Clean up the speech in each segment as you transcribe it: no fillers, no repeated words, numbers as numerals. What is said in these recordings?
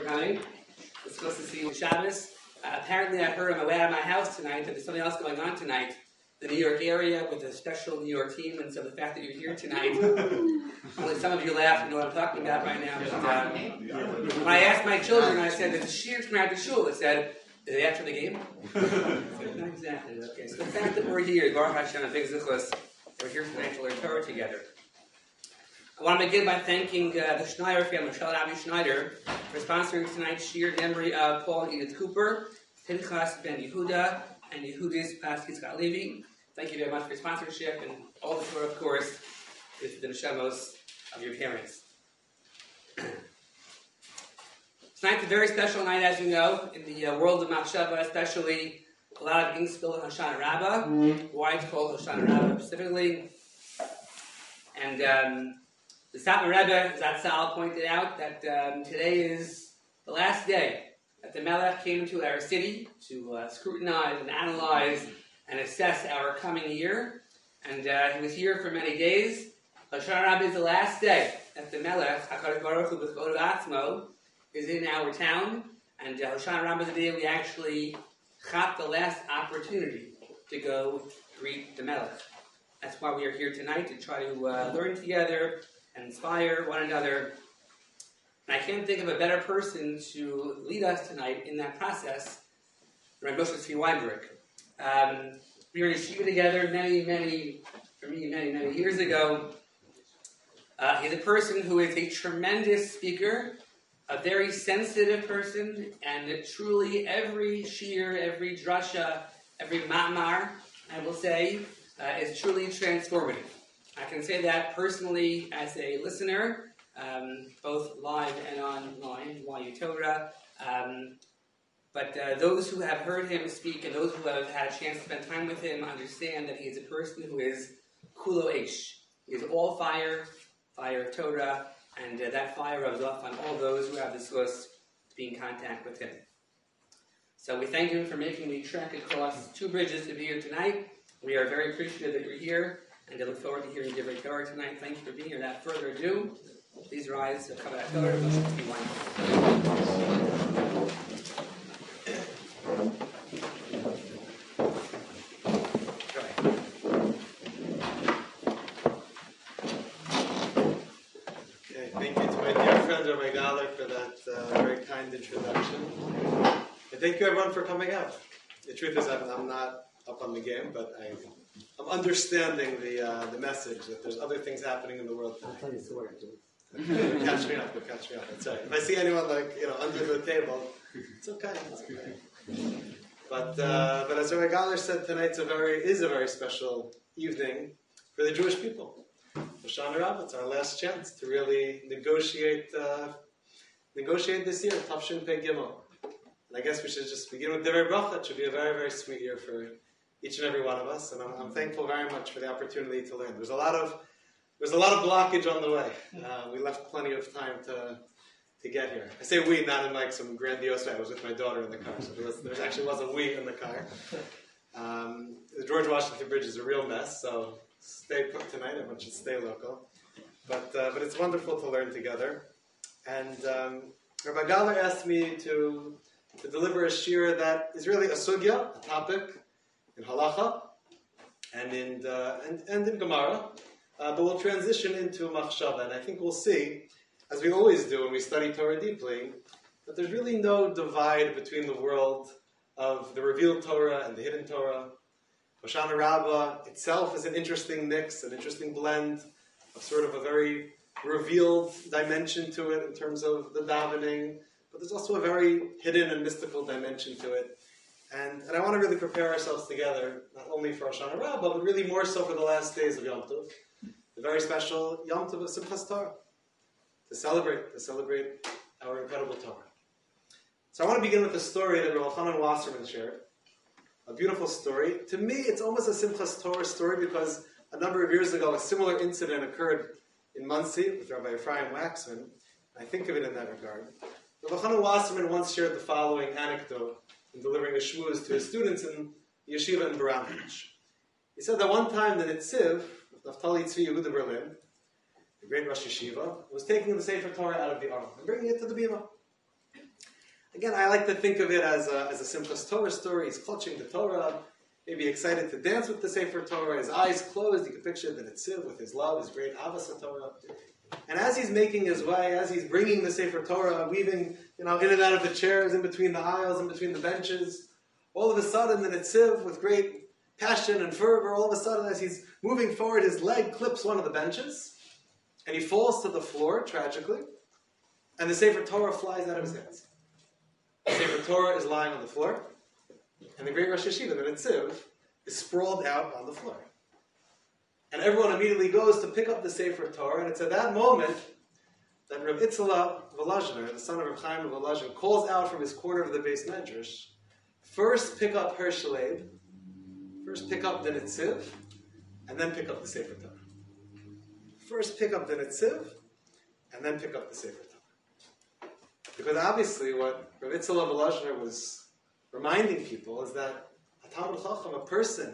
coming. It's supposed to see you Shabbos. Apparently, I heard on my way out of my house tonight that there's something else going on tonight. The New York area with a special New York team, and so the fact that you're here tonight, only some of you laugh and know what I'm talking about right now. But, when I asked my children, I said, "There's a shir tonight at the shul." They said, "Is it after the game?" Not exactly. Okay, so the fact that we're here, Baruch Hashem and Big Zichros, we're here tonight to learn Torah together. I want to begin by thanking the Schneider family, Michelle and Avi Schneider, for sponsoring tonight's shir in memory of Paul and Edith Cooper, Pinchas ben Yehuda, and Yehudis Pas Yitzchak Levi. Thank you very much for your sponsorship, and all the Torah, of course, is the neshamos of your parents. Tonight's a very special night, as you know, in the world of Machshava, especially a lot of ink spilled on Hoshana Rabbah. Why it's called Hoshana Rabbah specifically. And the Satmar Rebbe, Zatzal, pointed out that today is the last day that the Melech came to our city to scrutinize and analyze and assess our coming year. And he was here for many days. Hoshana Rabbah is the last day that the Melech, HaKadosh Baruch Hu B'Chod Atzmo, is in our town. And Hoshana Rabbah is the day we actually got the last opportunity to go greet the Melech. That's why we are here tonight, to try to learn together and inspire one another. And I can't think of a better person to lead us tonight in that process than Moshe Tzvi Weinberg. We were in yeshiva together many years ago. He's a person who is a tremendous speaker, a very sensitive person, and truly every shir, every drasha, every ma'amar, I will say, is truly transformative. I can say that personally as a listener, both live and online, while you Torah. But those who have heard him speak and those who have had a chance to spend time with him understand that he is a person who is kulo eish. He is all fire of Torah, and that fire rubs off on all those who have the source to be in contact with him. So we thank him for making the trek across two bridges to be here tonight. We are very appreciative that you're here, and I look forward to hearing Divrei Torah tonight. Thank you for being here. Without further ado, please rise to cover that Torah. Moshe Tzvi Weinberg. Introduction. And thank you everyone for coming out. The truth is I'm not up on the game, but I'm understanding the message that there's other things happening in the world today. I'll tell you the story. Catch me up. That's right. If I see anyone under the table, it's okay. But as Rabbi Galler said, tonight is a very special evening for the Jewish people. Hoshana Rabbah, it's our last chance to really negotiate this year, Tafshin Pei Gimel. And I guess we should just begin with Divrei Bracha. It should be a very, very sweet year for each and every one of us, and I'm thankful very much for the opportunity to learn. There's a lot of blockage on the way. We left plenty of time to get here. I say we, not in like some grandiose way. I was with my daughter in the car, so there actually was a we in the car. The George Washington Bridge is a real mess, so stay put tonight. Everyone should stay local. But it's wonderful to learn together. And Rabbi Galler asked me to deliver a shir that is really a sugya, a topic in halacha and in Gemara, but we'll transition into machshava. And I think we'll see, as we always do when we study Torah deeply, that there's really no divide between the world of the revealed Torah and the hidden Torah. Hoshana Rabbah itself is an interesting mix, an interesting blend of sort of a very revealed dimension to it in terms of the davening, but there's also a very hidden and mystical dimension to it. And I want to really prepare ourselves together, not only for Hoshana Rabbah, but really more so for the last days of Yom Tov, the very special Yom Tov of Simchas Torah, to celebrate our incredible Torah. So I want to begin with a story that Rav Elchanan Wasserman shared, a beautiful story. To me, it's almost a Simchas Torah story because a number of years ago, a similar incident occurred in Muncie with Rabbi Ephraim Waxman. I think of it in that regard. Rav Elchanan Wasserman once shared the following anecdote in delivering a shmuz to his students in yeshiva in Baranich. He said that one time the Nitziv, Naftali Tzvi Yehuda Berlin, the great Rosh Yeshiva, was taking the Sefer Torah out of the Aron and bringing it to the Bima. Again, I like to think of it as a Simchas Torah story. He's clutching the Torah, maybe excited to dance with the Sefer Torah, his eyes closed. You can picture the Netziv with his love, his great Avas Torah. And as he's making his way, as he's bringing the Sefer Torah, weaving in and out of the chairs, in between the aisles, in between the benches, all of a sudden the Netziv, with great passion and fervor, all of a sudden as he's moving forward, his leg clips one of the benches, and he falls to the floor, tragically, and the Sefer Torah flies out of his hands. The Sefer Torah is lying on the floor, and the great Rosh Yeshiva, the Netziv, is sprawled out on the floor. And everyone immediately goes to pick up the Sefer Torah, and it's at that moment that Reb Itzela Volozhiner, the son of Reb Chaim Volozhiner, calls out from his corner of the Beis Medrash, first pick up Hershel Leib, first pick up the Netziv, and then pick up the Sefer Torah. First pick up the Netziv, and then pick up the Sefer Torah. Because obviously what Reb Itzela Volozhiner was reminding people is that a Talmid Chacham, a person,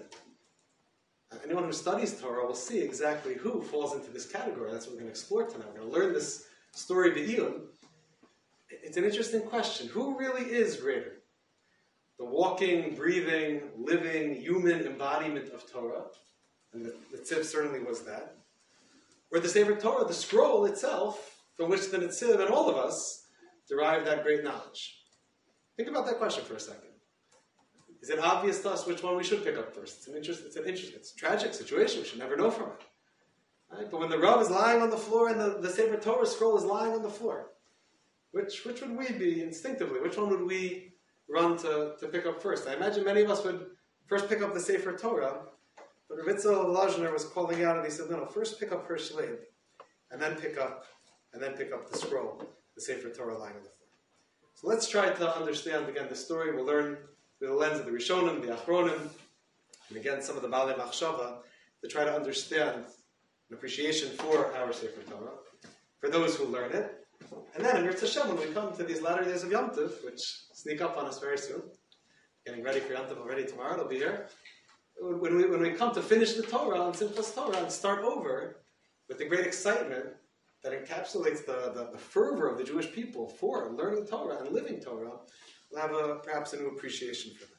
anyone who studies Torah will see exactly who falls into this category. That's what we're going to explore tonight. We're going to learn this story Be'iyun. It's an interesting question. Who really is greater? The walking, breathing, living, human embodiment of Torah, and the Netziv certainly was that, or the Sefer Torah, the scroll itself, from which the Netziv and all of us derive that great knowledge. Think about that question for a second. Is it obvious to us which one we should pick up first? It's a tragic situation. We should never know from it. Right? But when the Rav is lying on the floor and the Sefer Torah scroll is lying on the floor, which would we be instinctively? Which one would we run to pick up first? I imagine many of us would first pick up the Sefer Torah, but Reb Itzela Volozhiner was calling out and he said, no, first pick up Hershel Leib, and then pick up the scroll, the Sefer Torah lying on the floor. So let's try to understand again the story. We'll learn through the lens of the Rishonim, the Achronim, and again some of the Baalei Machshava, to try to understand an appreciation for our Sefer Torah, for those who learn it. And then in Yirtzeh Hashem, when we come to these latter days of Yom Tov, which sneak up on us very soon, getting ready for Yom Tov already tomorrow, it'll be here. When we come to finish the Torah on Simchas Torah and start over with the great excitement that encapsulates the fervor of the Jewish people for learning Torah and living Torah, we'll have perhaps a new appreciation for that.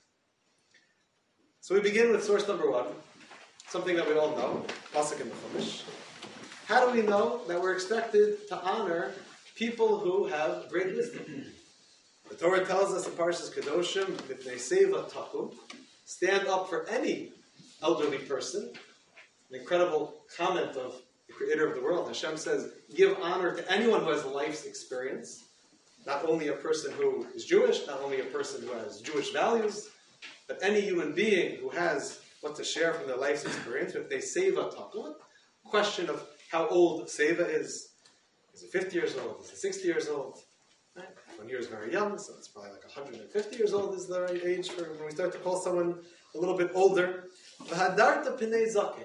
So we begin with source number one, something that we all know, Pasuk in the Chumash. How do we know that we're expected to honor people who have great wisdom? The Torah tells us in Parshas Kedoshim, B'nei Seva Takum, stand up for any elderly person. An incredible comment of the Creator of the world. Hashem says, give honor to anyone who has life's experience. Not only a person who is Jewish, not only a person who has Jewish values, but any human being who has what to share from their life's experience. If they Seva Takum, question of how old Seva is. Is it 50 years old? Is it 60 years old? Right? One year is very young, so it's probably like 150 years old is the right age for when we start to call someone a little bit older. V'hadarta p'nei zaken.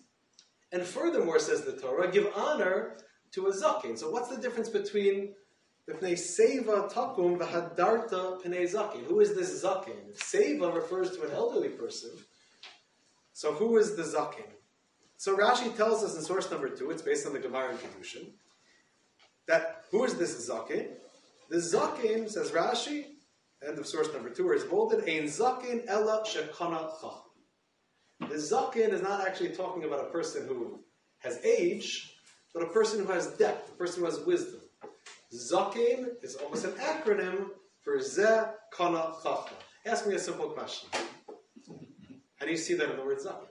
And furthermore, says the Torah, give honor to a zaken. So what's the difference between p'nei seva takum v'hadarta p'nei zaken? Who is this zaken? Seva refers to an elderly person. So who is the zaken? So Rashi tells us in source number 2, it's based on the Gemara in Kedushin, that who is this zaken? The zaken, says Rashi, end of source number 2, where it's bolded, ein zaken ella shekana chacham. The zaken is not actually talking about a person who has age, but a person who has depth, a person who has wisdom. Zaken is almost an acronym for zeh kana chacham. Ask me a simple question. How do you see that in the word zaken?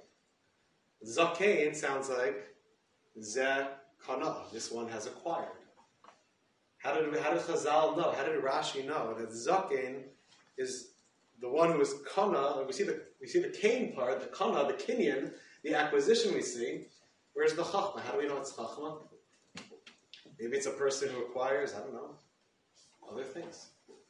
Zaken sounds like zeh kana. This one has acquired. How did Chazal know? How did Rashi know that zaken is the one who is kana? We see the kain part, the kana, the kinyan, the acquisition we see. Where's the chachma? How do we know it's chachma? Maybe it's a person who acquires, I don't know, other things.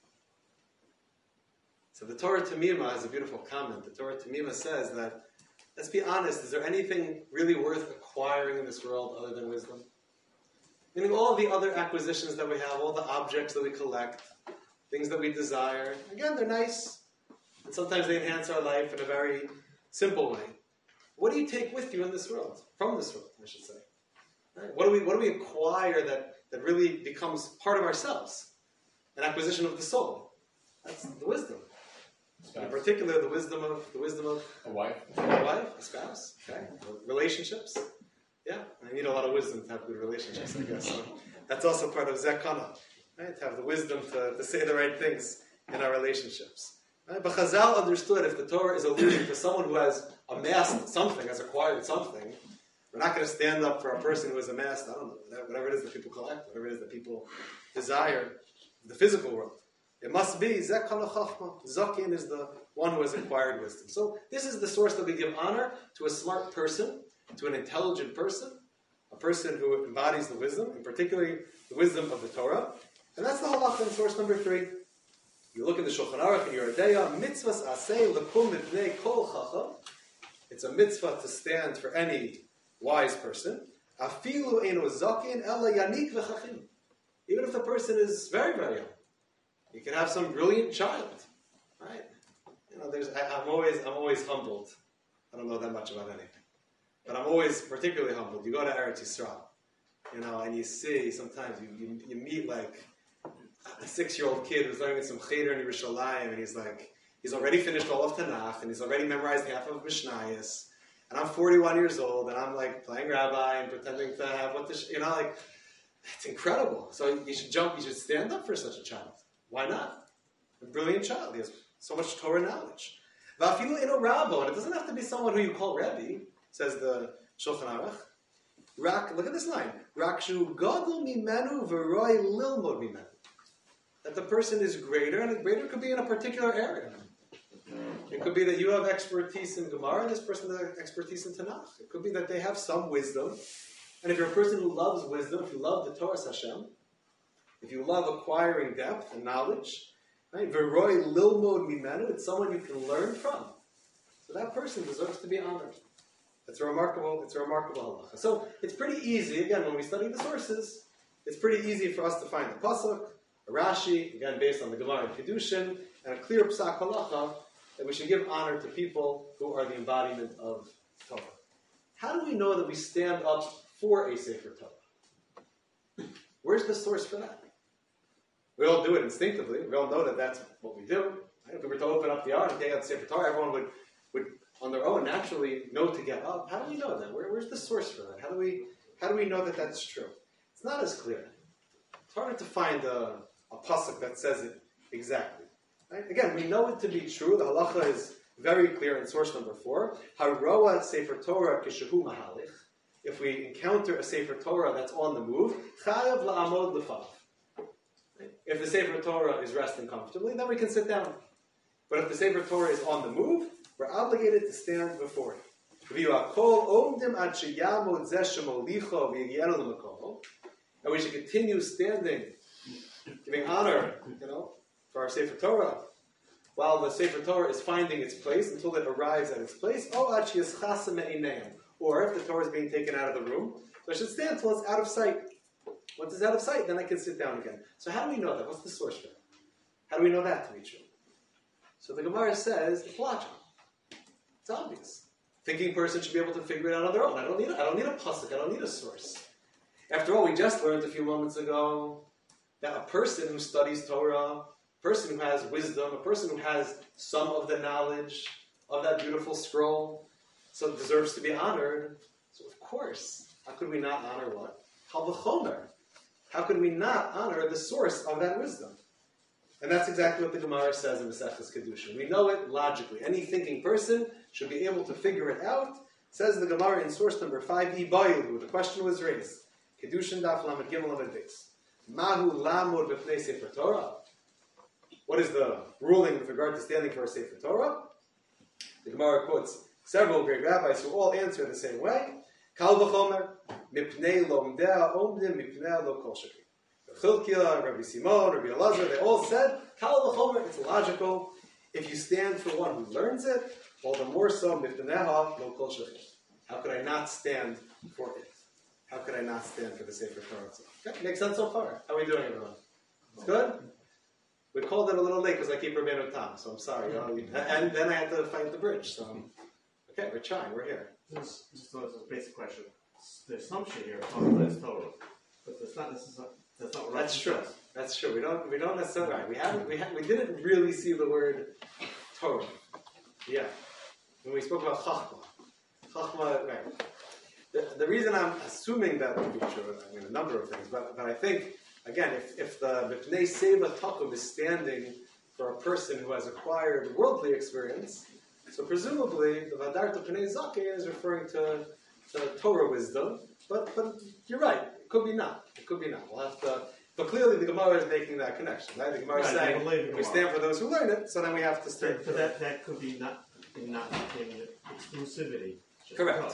So the Torah Tamima has a beautiful comment. The Torah Tamima says that, let's be honest, is there anything really worth acquiring in this world other than wisdom? Meaning all the other acquisitions that we have, all the objects that we collect, things that we desire, again, they're nice. And sometimes they enhance our life in a very simple way. What do you take with you in this world? From this world, I should say. Right? What do we acquire that really becomes part of ourselves? An acquisition of the soul. That's the wisdom. Spouse. In particular, the wisdom of A wife. a spouse, okay, relationships. Yeah, I need a lot of wisdom to have good relationships, I guess. So that's also part of Zekana, right? To have the wisdom to say the right things in our relationships. Right? But Chazal understood if the Torah is alluding to someone who has amassed something, has acquired something, we're not going to stand up for a person who has amassed, I don't know, whatever it is that people collect, whatever it is that people desire, the physical world. It must be Zekana Chachma. Zakin is the one who has acquired wisdom. So this is the source that we give honor to a smart person, to an intelligent person, a person who embodies the wisdom, and particularly the wisdom of the Torah. And that's the halacha in source number 3. You look at the Shulchan Aruch in Yoreh De'ah, mitzvahs aseh lekum mipnei kol chacham. It's a mitzvah to stand for any wise person. Afilu eino zakin ela yanik v'chachim. Even if the person is very, very young. You can have some brilliant child, right? You know, I'm always humbled. I don't know that much about anything. But I'm always particularly humbled. You go to Eretz Yisrael, you know, and you see, sometimes you meet like a 6-year-old kid who's learning some cheder in Yerushalayim, and he's already finished all of Tanakh, and he's already memorized half of Mishnayos, and I'm 41 years old, and I'm like playing rabbi and pretending to have it's incredible. So you should stand up for such a child. Why not? A brilliant child. He has so much Torah knowledge. Va'afilu eno rabo, and it doesn't have to be someone who you call Rebbe, says the Shulchan Aruch. Look at this line. Rakshu gadol mimenu v'roi lilmod mimenu. That the person is greater, and greater could be in a particular area. It could be that you have expertise in Gemara, and this person has expertise in Tanakh. It could be that they have some wisdom. And if you're a person who loves wisdom, if you love the Torah Hashem, if you love acquiring depth and knowledge, right? V'roi lilmod mimenu, it's someone you can learn from. So that person deserves to be honored. It's a remarkable halacha. So it's pretty easy, again, when we study the sources, it's pretty easy for us to find a pasuk, a Rashi, again based on the Gemara and Kedushin, and a clear psak halacha that we should give honor to people who are the embodiment of Torah. How do we know that we stand up for a Sefer Torah? Where's the source for that? We all do it instinctively. We all know that that's what we do. Right? If we were to open up the Ark and take out the Sefer Torah, everyone would on their own naturally know to get up. How do we know that? Where's the source for that? How do we know that that's true? It's not as clear. It's harder to find a pasuk that says it exactly. Right? Again, we know it to be true. The halacha is very clear in source number 4. Haroa Sefer Torah kishehu mahalich. If we encounter a Sefer Torah that's on the move, chayav la'amod lefav. If the Sefer Torah is resting comfortably, then we can sit down. But if the Sefer Torah is on the move, we're obligated to stand before it. And we should continue standing, giving honor, for our Sefer Torah, while the Sefer Torah is finding its place until it arrives at its place. Or if the Torah is being taken out of the room, so I should stand until it's out of sight. Once it's out of sight, then I can sit down again. So how do we know that? What's the source for it? How do we know that to be true? So the Gemara says it's logical. It's obvious. Thinking person should be able to figure it out on their own. I don't need a pasuk. I don't need a source. After all, we just learned a few moments ago that a person who studies Torah, a person who has wisdom, a person who has some of the knowledge of that beautiful scroll, so deserves to be honored. So of course, how could we not honor what? Kal v'chomer. How could we not honor the source of that wisdom? And that's exactly what the Gemara says in Maseches Kedushin. We know it logically. Any thinking person should be able to figure it out. Says the Gemara in source number 5, the question was raised. Kedushin daf lamed gimel lamed beis. Mahu lamod b'pnei Sefer Torah. What is the ruling with regard to standing for a Sefer Torah? The Gemara quotes several great rabbis who all answer the same way. Kal v'chomer, mipnei lomdea omdim mipnei lo kol shekri. Chilkiah, Rabbi Simon, Rabbi Elazar, they all said, Kal v'chomer, it's logical. If you stand for one who learns it, all the more so, mipneha lo kol shekri. How could I not stand for it? How could I not stand for the Sefer Torah itself? Okay, makes sense so far. How are we doing, everyone? It's good? We called it a little late because I keep Rabbeinu Tam, so I'm sorry. And then I had to fight the bridge, so... Okay, we're trying, we're here. Just a basic question. The assumption here, Torah is Torah, but that's not what That's Rashi true. says. That's true. We don't necessarily. Right. We didn't really see the word Torah. Yeah. When we spoke about Chachma, right. The reason I'm assuming that would be true, I mean a number of things, but I think again, if the B'nei Seva Takum is standing for a person who has acquired worldly experience, so presumably the Vadarta Pnei Zaken is referring to Torah wisdom, but you're right. It could be not. We'll have to. But clearly, the Gemara is making that connection, right? The Gemara is saying we stand for those who learn it, so then we have to stand for that. That could be not in exclusivity. Correct.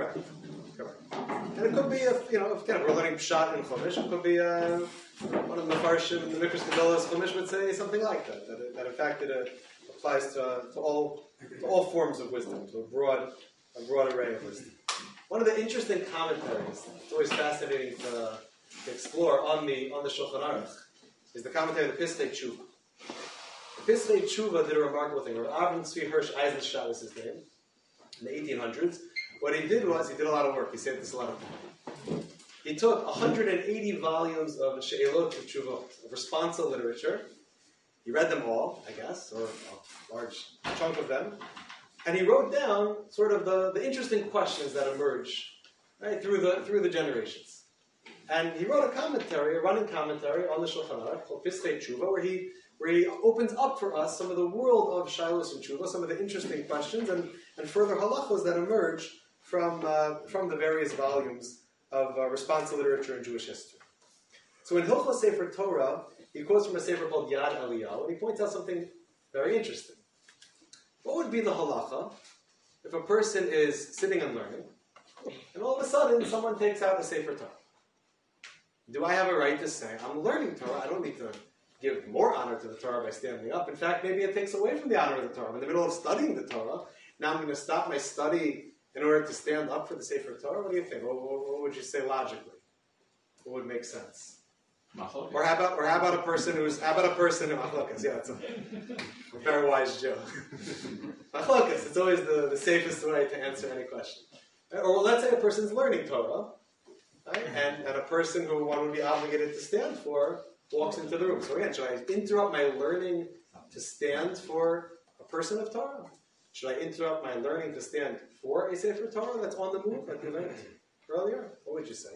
And it could be if we're learning Pshat in Chumash, it could be one of the Mefarshim in the Mikras Gedolos Chumash would say something like that. That in fact it applies to all forms of wisdom, to a broad array of wisdom. One of the interesting commentaries, it's always fascinating to explore on the Shulchan Aruch, is the commentary of the Piskei Tshuva. The Piskei Tshuva did a remarkable thing. Avram Tzvi Hirsch Eisenstadt was his name, in the 1800s. What he did was, he did a lot of work. He saved this a lot of time. He took 180 volumes of She'elot V'Tshuvot, of responsa literature. He read them all, I guess, or a large chunk of them. And he wrote down sort of the interesting questions that emerge right, through the generations. And he wrote a running commentary on the Shulchan Aruch called Piskei Tshuva, where he opens up for us some of the world of Shilos and Tshuva, some of the interesting questions, and further halachos that emerge from the various volumes of responsa literature in Jewish history. So in Hilchos Sefer Torah, he quotes from a sefer called Yad Eliyahu, and he points out something very interesting. What would be the halacha if a person is sitting and learning, and all of a sudden someone takes out a Sefer Torah? Do I have a right to say, I'm learning Torah, I don't need to give more honor to the Torah by standing up. In fact, maybe it takes away from the honor of the Torah. I'm in the middle of studying the Torah. Now I'm going to stop my study in order to stand up for the Sefer Torah. What do you think? What would you say logically? What would make sense? Machlokas. Or how about a person who Machlokas, yeah, it's a very wise joke. Machlokas, it's always the safest way to answer any question. Or let's say a person's learning Torah, right? And a person who one would be obligated to stand for walks into the room. So again, should I interrupt my learning to stand for a person of Torah? Should I interrupt my learning to stand for a Sefer Torah that's on the move, like we learned earlier? What would you say?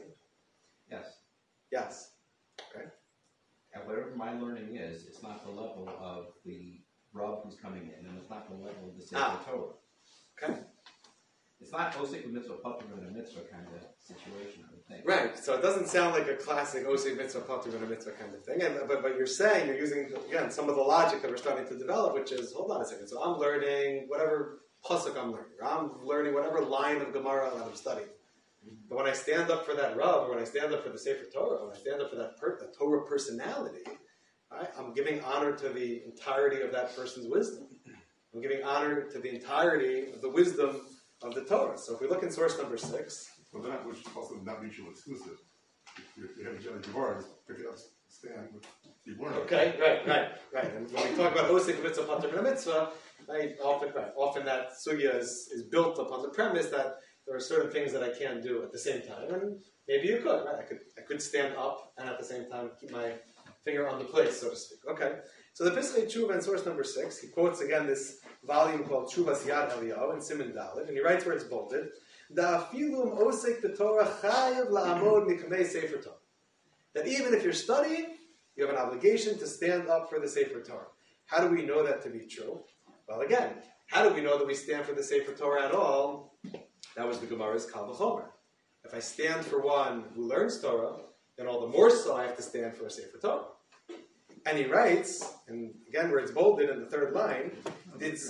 Yes. Okay. And whatever my learning is, it's not the level of the Rav who's coming in, and it's not the level of the Sefer Torah. Okay. It's not Osik with mitzvah, Patur and a mitzvah kind of situation, I would think. Right. So it doesn't sound like a classic Osik mitzvah, Patur and a mitzvah kind of thing. But you're saying, you're using, again, some of the logic that we're starting to develop, which is, hold on a second. So I'm learning whatever pasuk I'm learning, or I'm learning whatever line of Gemara that I'm studying. But when I stand up for that Rav, or when I stand up for the Sefer Torah, when I stand up for that Torah personality, right, I'm giving honor to the entirety of that person's wisdom. I'm giving honor to the entirety of the wisdom of the Torah. So if we look in source number 6. Well, that which also not mutually exclusive. If you have each other Gemara, pick it up, stand, keep learning. Okay, right. And when we talk about Osik mitzvah, Patur mitzvah, right, often that sugya is built upon the premise that there are certain things that I can't do at the same time, and maybe you could, right? I could stand up and at the same time keep my finger on the place, so to speak. Okay. So the Piskei Tshuva in source number 6, he quotes again this volume called Tshuvas Yad Eliyahu in Siman Dalet, and he writes where it's bolded, Da'afilum osek b'Torah chayav la'amod mikmei Sefer Torah. That even if you're studying, you have an obligation to stand up for the Sefer Torah. How do we know that to be true? Well, again, how do we know that we stand for the Sefer Torah at all? That was the Gemara's Kal V'chomer. If I stand for one who learns Torah, then all the more so I have to stand for a Sefer Torah. And he writes, and again where it's bolded in the third line, it's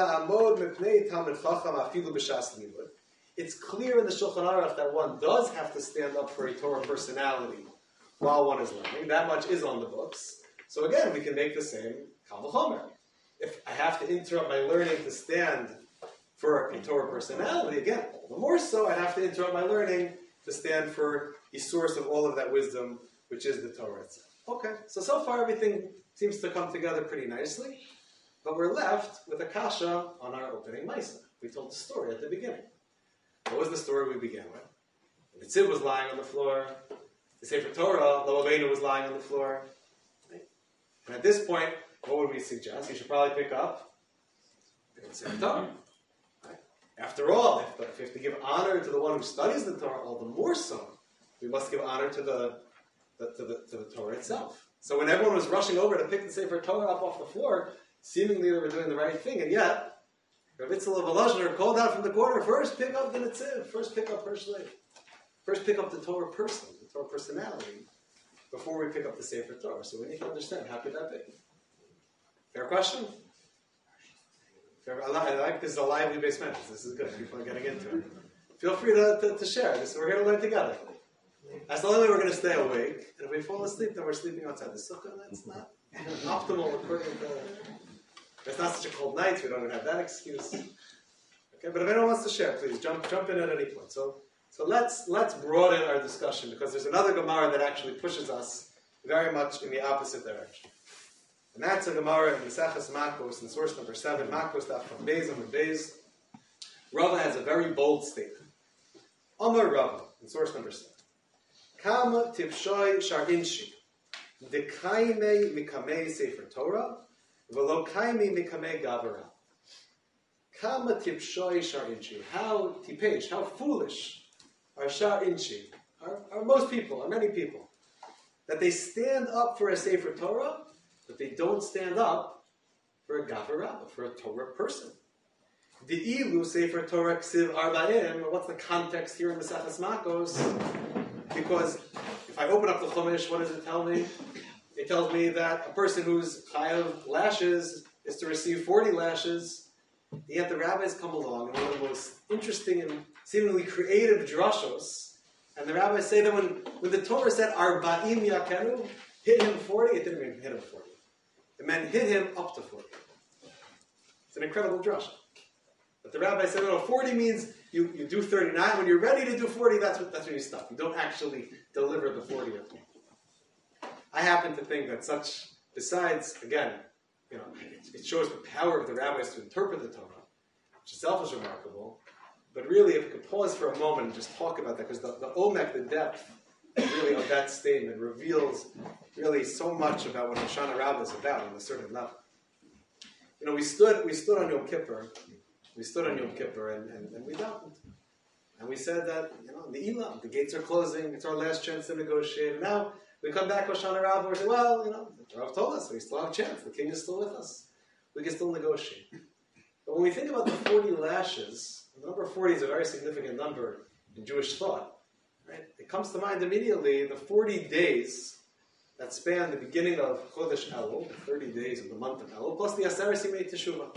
clear in the Shulchan Aruch that one does have to stand up for a Torah personality while one is learning. That much is on the books. So again, we can make the same Kal V'chomer. If I have to interrupt my learning to stand for a Torah personality, again, the more so I have to interrupt my learning to stand for the source of all of that wisdom, which is the Torah itself. Okay, so far everything seems to come together pretty nicely, but we're left with a kasha on our opening Maisa. We told the story at the beginning. What was the story we began with? The Tzib was lying on the floor, the Sefer Torah, Lo Avenu, was lying on the floor, And at this point, what would we suggest? You should probably pick up the Sefer Torah. Right? After all, if you have to give honor to the one who studies the Torah, all the more so, we must give honor to the Torah itself. So when everyone was rushing over to pick the Sefer Torah up off the floor, seemingly they were doing the right thing, and yet Rav Itzel of Volozhiner called out from the corner, first pick up the Netziv, first pick up Hirsch Lev. First pick up the Torah person, the Torah personality, before we pick up the Sefer Torah. So we need to understand, how could that be? Fair question? I like this is a lively based message. This is good. People are getting into it. Feel free to share. We're here to learn together. That's the only way we're going to stay awake. And if we fall asleep, then we're sleeping outside the sukkah. That's not optimal according to... It's not such a cold night, so we don't even have that excuse. Okay, but if anyone wants to share, please jump in at any point. So let's broaden our discussion, because there's another Gemara that actually pushes us very much in the opposite direction. And that's a Gemara in Maseches Makos, in source number 7, Makos Daf Chaf Beis Amud Beis. Rava has a very bold statement. Amar Rava, in source number 7. Kama tipshoi shar inshi, dekaime mikamei sefer Torah, v'lo kaime mikamei gavara. Kama tipshoi shar inshi. How tipesh, how foolish are shar inshi, are most people, are many people, that they stand up for a sefer Torah, but they don't stand up for a gavara, for a Torah person. The ilu sefer Torah ksiv arba'im. What's the context here in Maseches Makos? Because if I open up the Chumash, what does it tell me? It tells me that a person who's chayav lashes is to receive 40 lashes. Yet the rabbis come along, and one of the most interesting and seemingly creative drashos, and the rabbis say that when the Torah said arba'im yakenu, hit him 40, it didn't mean hit him 40. It meant hit him up to 40. It's an incredible drasha. But the rabbi said, no, 40 means you do 39. When you're ready to do 40, that's when you stop. You don't actually deliver the 40th one. I happen to think that besides, again, it shows the power of the rabbis to interpret the Torah, which itself is remarkable. But really, if we could pause for a moment and just talk about that, because the omek, the depth, really of that statement reveals really so much about what Hoshana Rabbah is about on a certain level. We stood on Yom Kippur. We stood on Yom Kippur and we davened. And we said that, the Elam, the gates are closing, it's our last chance to negotiate. And now we come back Hoshana Rabbah and we say, well, the Rav told us we still have a chance. The king is still with us. We can still negotiate. But when we think about the 40 lashes, the number 40 is a very significant number in Jewish thought. Right? It comes to mind immediately the 40 days that span the beginning of Chodesh Elul, the 30 days of the month of Elul, plus the Aseret Yimei Teshuvah.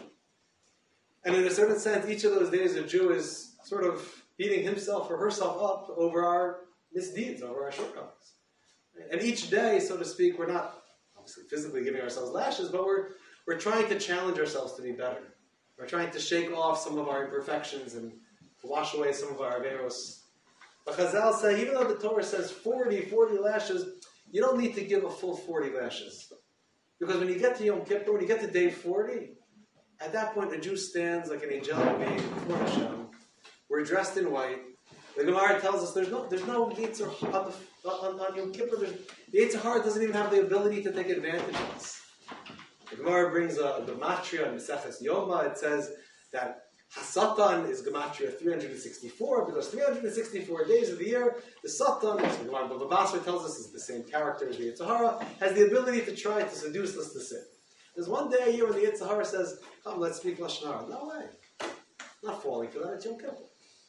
And in a certain sense, each of those days a Jew is sort of beating himself or herself up over our misdeeds, over our shortcomings. And each day, so to speak, we're not obviously physically giving ourselves lashes, but we're trying to challenge ourselves to be better. We're trying to shake off some of our imperfections and to wash away some of our averos. But Chazal say, even though the Torah says 40 lashes, you don't need to give a full 40 lashes. Because when you get to Yom Kippur, when you get to day 40, at that point a Jew stands like an angelic being before Hashem. We're dressed in white. The Gemara tells us there's no Yetzer on Yom Kippur. The Yetzer Hara doesn't even have the ability to take advantage of us. The Gemara brings a gematria in Maseches Yoma. It says that Hasatan is gematria 364 because 364 days of the year, the Satan, as the Gemara Bava Basra tells us, is the same character as the Yetzer Hara, has the ability to try to seduce us to sin. There's one day a year when the Yetzer Hara says, "Come, let's speak Lashon Hara." No way. I'm not falling for that. It's Yom Kippur.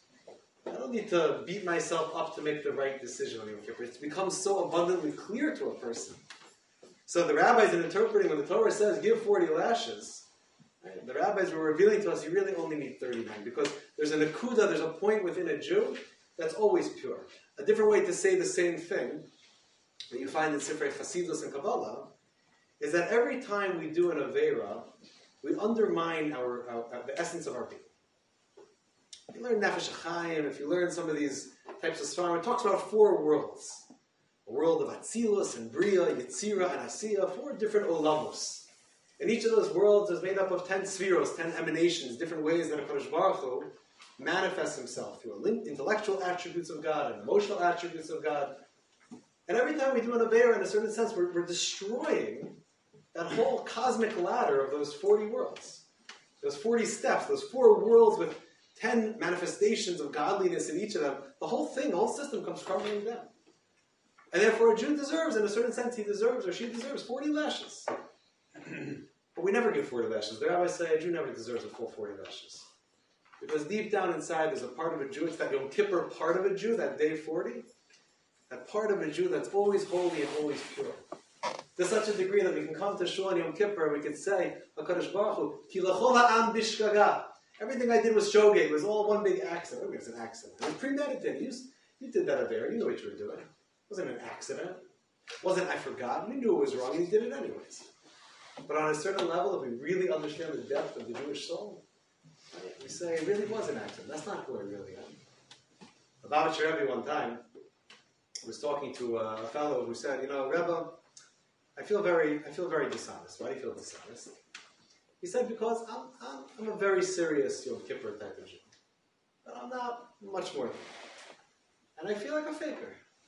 I don't need to beat myself up to make the right decision on Yom Kippur. It's become so abundantly clear to a person. So the rabbis, in interpreting when the Torah says, give 40 lashes, right, the rabbis were revealing to us, you really only need 39. Because there's a nakuda, there's a point within a Jew that's always pure. A different way to say the same thing that you find in Sifrei Chasidus and Kabbalah is that every time we do an Aveira, we undermine the essence of our being. If you learn Nefesh HaChaim, if you learn some of these types of Sfarim, it talks about 4 worlds. A world of Atzilus and Bria, Yetzira and Asiya, 4 different Olamos. And each of those worlds is made up of 10 spheros, 10 emanations, different ways that HaKadosh Baruch Hu manifests himself through intellectual attributes of God and emotional attributes of God. And every time we do an Aveira, in a certain sense, we're destroying that whole cosmic ladder of those 40 worlds, those 40 steps, those 4 worlds with 10 manifestations of godliness in each of them, the whole thing, the whole system comes crumbling down. And therefore a Jew deserves, in a certain sense, he deserves, or she deserves 40 lashes. But we never give 40 lashes. The rabbis say a Jew never deserves a full 40 lashes. Because deep down inside there's a part of a Jew, it's that Yom Kippur part of a Jew, that day 40, that part of a Jew that's always holy and always pure. To such a degree that we can come to Shul and Yom Kippur and we can say, HaKadosh Baruch Hu, Ki lachol ha'am bishgaga. Everything I did was shogeg. It was all one big accident. Maybe it was an accident. It was premeditated. You did that there. You knew what you were doing. It wasn't an accident. It wasn't I forgot. You knew it was wrong and you did it anyways. But on a certain level, if we really understand the depth of the Jewish soul, we say it really was an accident. That's not who I really am. The Lubavitcher Rebbe one time was talking to a fellow who said, Rebbe, I feel very dishonest. Why do you feel dishonest? He said, because I'm a very serious Yom Kippur type of Jew. But I'm not much more than that. And I feel like a faker.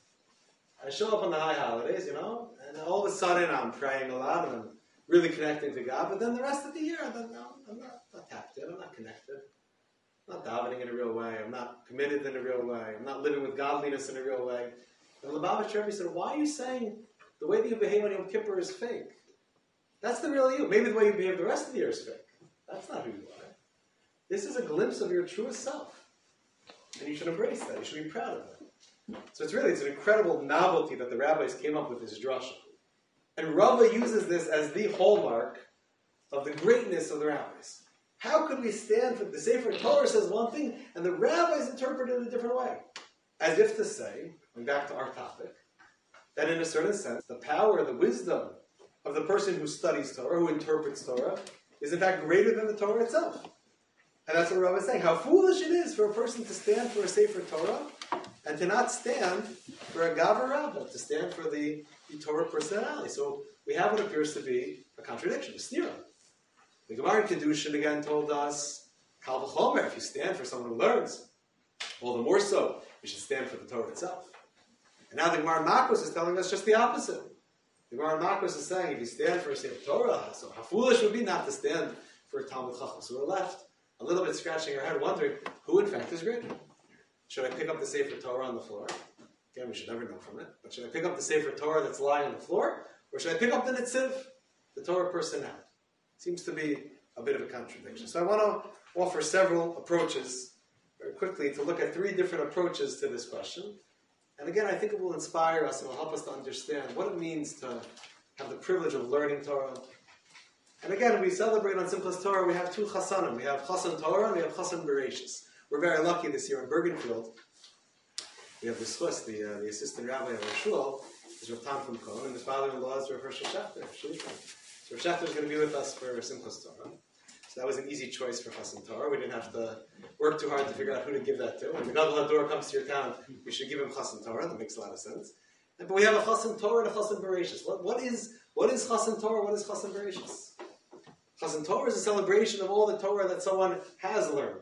I show up on the high holidays, and all of a sudden I'm praying a lot and I'm really connecting to God, but then the rest of the year I'm not tapped in, I'm not connected. I'm not davening in a real way, I'm not committed in a real way, I'm not living with godliness in a real way. And the Lubavitcher Rebbe said, why are you saying the way that you behave on Yom Kippur is fake? That's the real you. Maybe the way you behave the rest of the year is fake. That's not who you are. This is a glimpse of your truest self. And you should embrace that. You should be proud of it. So it's an incredible novelty that the rabbis came up with this drasha. And Rava uses this as the hallmark of the greatness of the rabbis. How could we stand for the Sefer Torah says one thing and the rabbis interpret it a different way? As if to say, going back to our topic, that in a certain sense, the power, the wisdom of the person who studies Torah, who interprets Torah, is in fact greater than the Torah itself. And that's what Rava is saying. How foolish it is for a person to stand for a Sefer Torah and to not stand for a Gavar Rabbah, to stand for the Torah personality. So we have what appears to be a contradiction, a stira. The Gemara in Kedushin again told us, Kal v'chomer, if you stand for someone who learns, all the more so, you should stand for the Torah itself. And now the Gemara in Makos is telling us just the opposite. The Gemara in Makos is saying, if you stand for a Sefer Torah, so how foolish would it be not to stand for a Talmud Chacham? So we're left a little bit scratching our head, wondering who in fact is greater. Should I pick up the Sefer Torah on the floor? Again, we should never know from it. But should I pick up the Sefer Torah that's lying on the floor? Or should I pick up the Netziv, the Torah personality? Seems to be a bit of a contradiction. So I want to offer several approaches, very quickly, to look at 3 different approaches to this question. And again, I think it will inspire us and will help us to understand what it means to have the privilege of learning Torah. And again, we celebrate on Simchas Torah, we have 2 chasanim. We have Chasan Torah and we have Chasan Bereshis. We're very lucky this year in Bergenfield. We have the Schus, the assistant rabbi of our shul, is Rav Tam from Cohen, and his father-in-law is Rav Hershel Schachter. So Rav Schachter is going to be with us for Simchas Torah. So that was an easy choice for Chasan Torah. We didn't have to work too hard to figure out who to give that to. When the Gadol HaDor comes to your town, you should give him Chasan Torah. That makes a lot of sense. But we have a Chasan Torah and a Chasan Bereshis. What is Chasan Torah? What is Chasan Bereshis? Chasan Torah is a celebration of all the Torah that someone has learned.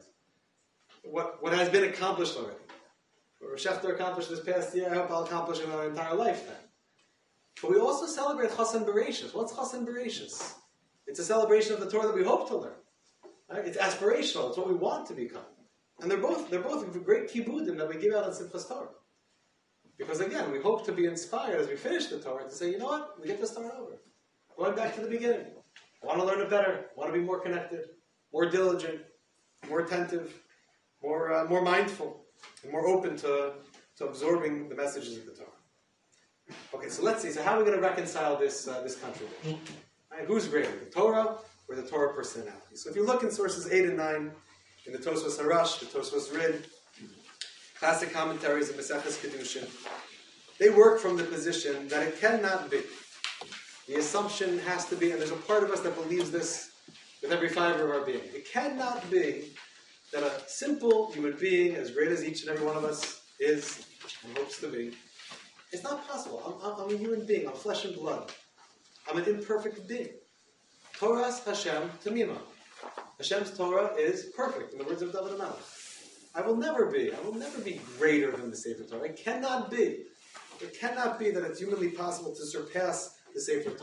What has been accomplished already. What Rav Schachter accomplished this past year, I hope I'll accomplish in my entire lifetime. But we also celebrate Chasan Bereshis. What's Chasan Bereshis? It's a celebration of the Torah that we hope to learn. Right? It's aspirational. It's what we want to become. And they're both great kibudim that we give out on Simchas Torah. Because again, we hope to be inspired as we finish the Torah to say, you know what? We get to start over. Going back to the beginning. I want to learn it better. I want to be more connected, more diligent, more attentive, more mindful, and more open to absorbing the messages of the Torah. Okay, so let's see. So how are we going to reconcile this contradiction? Right, who's greater, the Torah or the Torah personality? So if you look in sources 8 and 9, in the Tosfos Harash, the Tosfos Rid, classic commentaries of Maseches Kedushin, they work from the position that it cannot be. The assumption has to be, and there's a part of us that believes this with every fiber of our being. It cannot be that a simple human being, as great as each and every one of us is and hopes to be, it's not possible. I'm a human being. I'm flesh and blood. I'm an imperfect being. Torah's Hashem Tamima. Hashem's Torah is perfect, in the words of David HaMelech. I will never be greater than the Sefer Torah. It cannot be. It cannot be that it's humanly possible to surpass the Sefer Torah.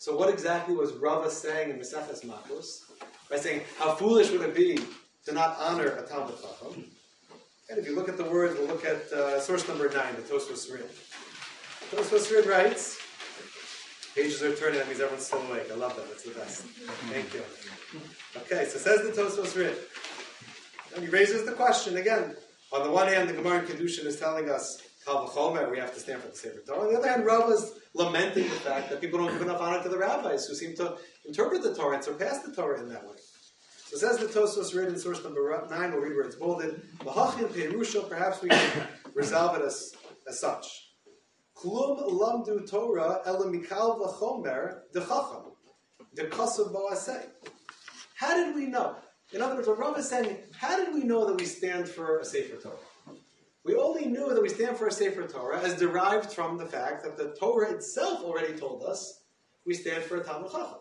So what exactly was Rava saying in Maseches Makos? By saying, how foolish would it be to not honor a Talmud Chacham? And if you look at the words, we'll look at source number 9, the Tosfos Rid. Tosfos Rid writes, pages are turning, that means everyone's still awake. I love that, that's the best. Thank you. Okay, so says the Tosfos Rid. And he raises the question again. On the one hand, the Gemara in Kedushin is telling us, Kal v'chomer, we have to stand for the Sefer Torah. On the other hand, Rava is lamenting the fact that people don't give enough honor to the rabbis who seem to interpret the Torah and surpass the Torah in that way. So says the Tosfos Rid in source number 9, we'll read where it's bolded. Mahachin Perusha, perhaps we can resolve it as such. Klum lamdu Torah elamikal v'chomer dechacham dekasav bo'aseh. How did we know? In other words, what Rava is saying, how did we know that we stand for a Sefer Torah? We only knew that we stand for a Sefer Torah as derived from the fact that the Torah itself already told us we stand for a Talmud Chacham.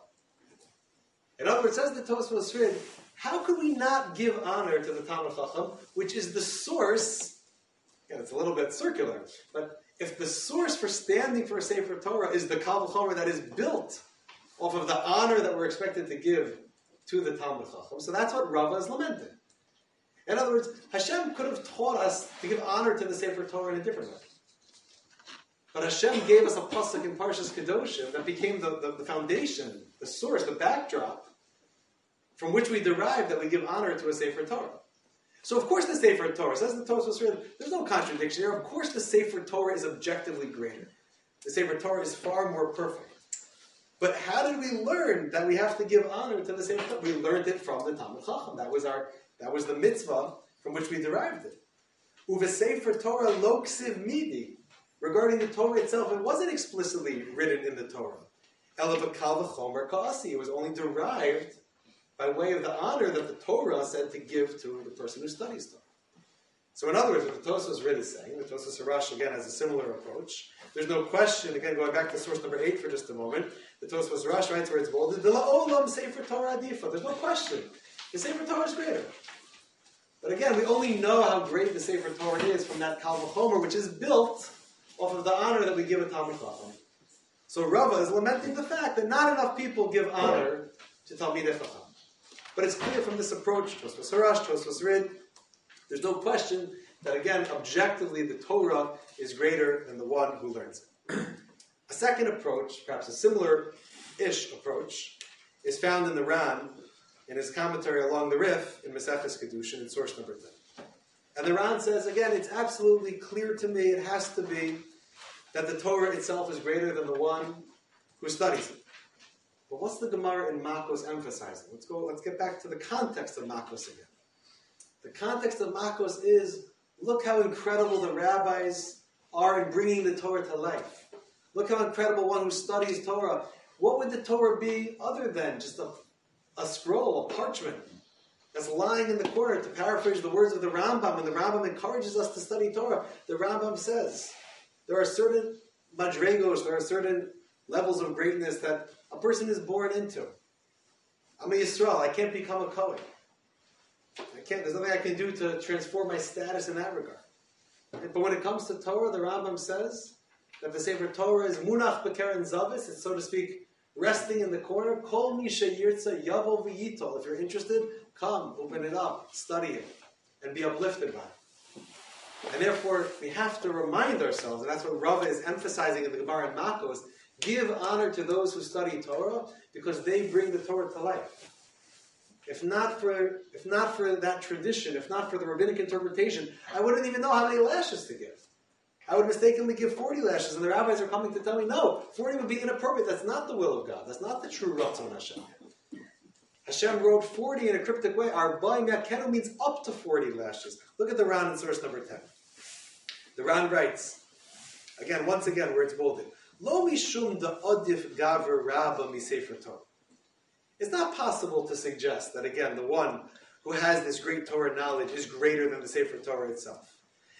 In other words, says the Tosfos Rid, how could we not give honor to the Talmud Chacham, which is the source, and it's a little bit circular, but if the source for standing for a Sefer Torah is the Kal V'chomer that is built off of the honor that we're expected to give to the Talmud Chacham, so that's what Rava is lamenting. In other words, Hashem could have taught us to give honor to the Sefer Torah in a different way. But Hashem gave us a pasuk in Parshas Kedoshim that became the foundation, the source, the backdrop, from which we derive that we give honor to a Sefer Torah. So of course the Sefer Torah, says the Tosfos Rid, there's no contradiction here. Of course the Sefer Torah is objectively greater. The Sefer Torah is far more perfect. But how did we learn that we have to give honor to the Sefer Torah? We learned it from the Talmud Chacham. That was the mitzvah from which we derived it. Uve Sefer Torah lo ksiv midi. Regarding the Torah itself, it wasn't explicitly written in the Torah. Ela b'kal v'chomer ka'asi. It was only derived by way of the honor that the Torah said to give to the person who studies Torah. So in other words, what the Tosfos Rid is saying, the Tosfos Harash again has a similar approach. There's no question, again going back to source number 8 for just a moment, the Tosfos Harash writes where it's bolded, the la'olam Sefer Torah adifa. There's no question. The Sefer Torah is greater. But again, we only know how great the Sefer Torah is from that Kal V'chomer, which is built off of the honor that we give a Talmud Chacham. So Rava is lamenting the fact that not enough people give honor to Talmidei Chacham. But it's clear from this approach, Tosfos Harash, Tosfos Rid, there's no question that again, objectively, the Torah is greater than the one who learns it. A second approach, perhaps a similar-ish approach, is found in the Ran, in his commentary along the Rif, in Maseches Kedushin, in source number 10. And the Ran says, again, it's absolutely clear to me, it has to be, that the Torah itself is greater than the one who studies it. But what's the Gemara in Makos emphasizing? Let's get back to the context of Makos again. The context of Makos is, look how incredible the rabbis are in bringing the Torah to life. Look how incredible one who studies Torah. What would the Torah be other than just a scroll, a parchment, that's lying in the corner? To paraphrase the words of the Rambam, and the Rambam encourages us to study Torah, the Rambam says, there are certain madregos, there are certain levels of greatness that a person is born into. I'm a Yisrael, I can't become a Kohen. There's nothing I can do to transform my status in that regard. But when it comes to Torah, the Rambam says that the Sefer Torah is munach b'keren zavis, it's so to speak, resting in the corner. Kol mi sheyirtza yavo v'yitol. If you're interested, come, open it up, study it, and be uplifted by it. And therefore, we have to remind ourselves, and that's what Rava is emphasizing in the Gemara in Makos, give honor to those who study Torah, because they bring the Torah to life. If not for that tradition, if not for the rabbinic interpretation, I wouldn't even know how many lashes to give. I would mistakenly give 40 lashes, and the rabbis are coming to tell me, no, 40 would be inappropriate. That's not the will of God. That's not the true Ratzon Hashem. Hashem wrote 40 in a cryptic way. Arba'im yakenu means up to 40 lashes. Look at the Ran in source number 10. The Ran writes, once again, where it's bolded, Lo mishum da'odif gaver rabba misefer Torah. It's not possible to suggest that, again, the one who has this great Torah knowledge is greater than the Sefer Torah itself.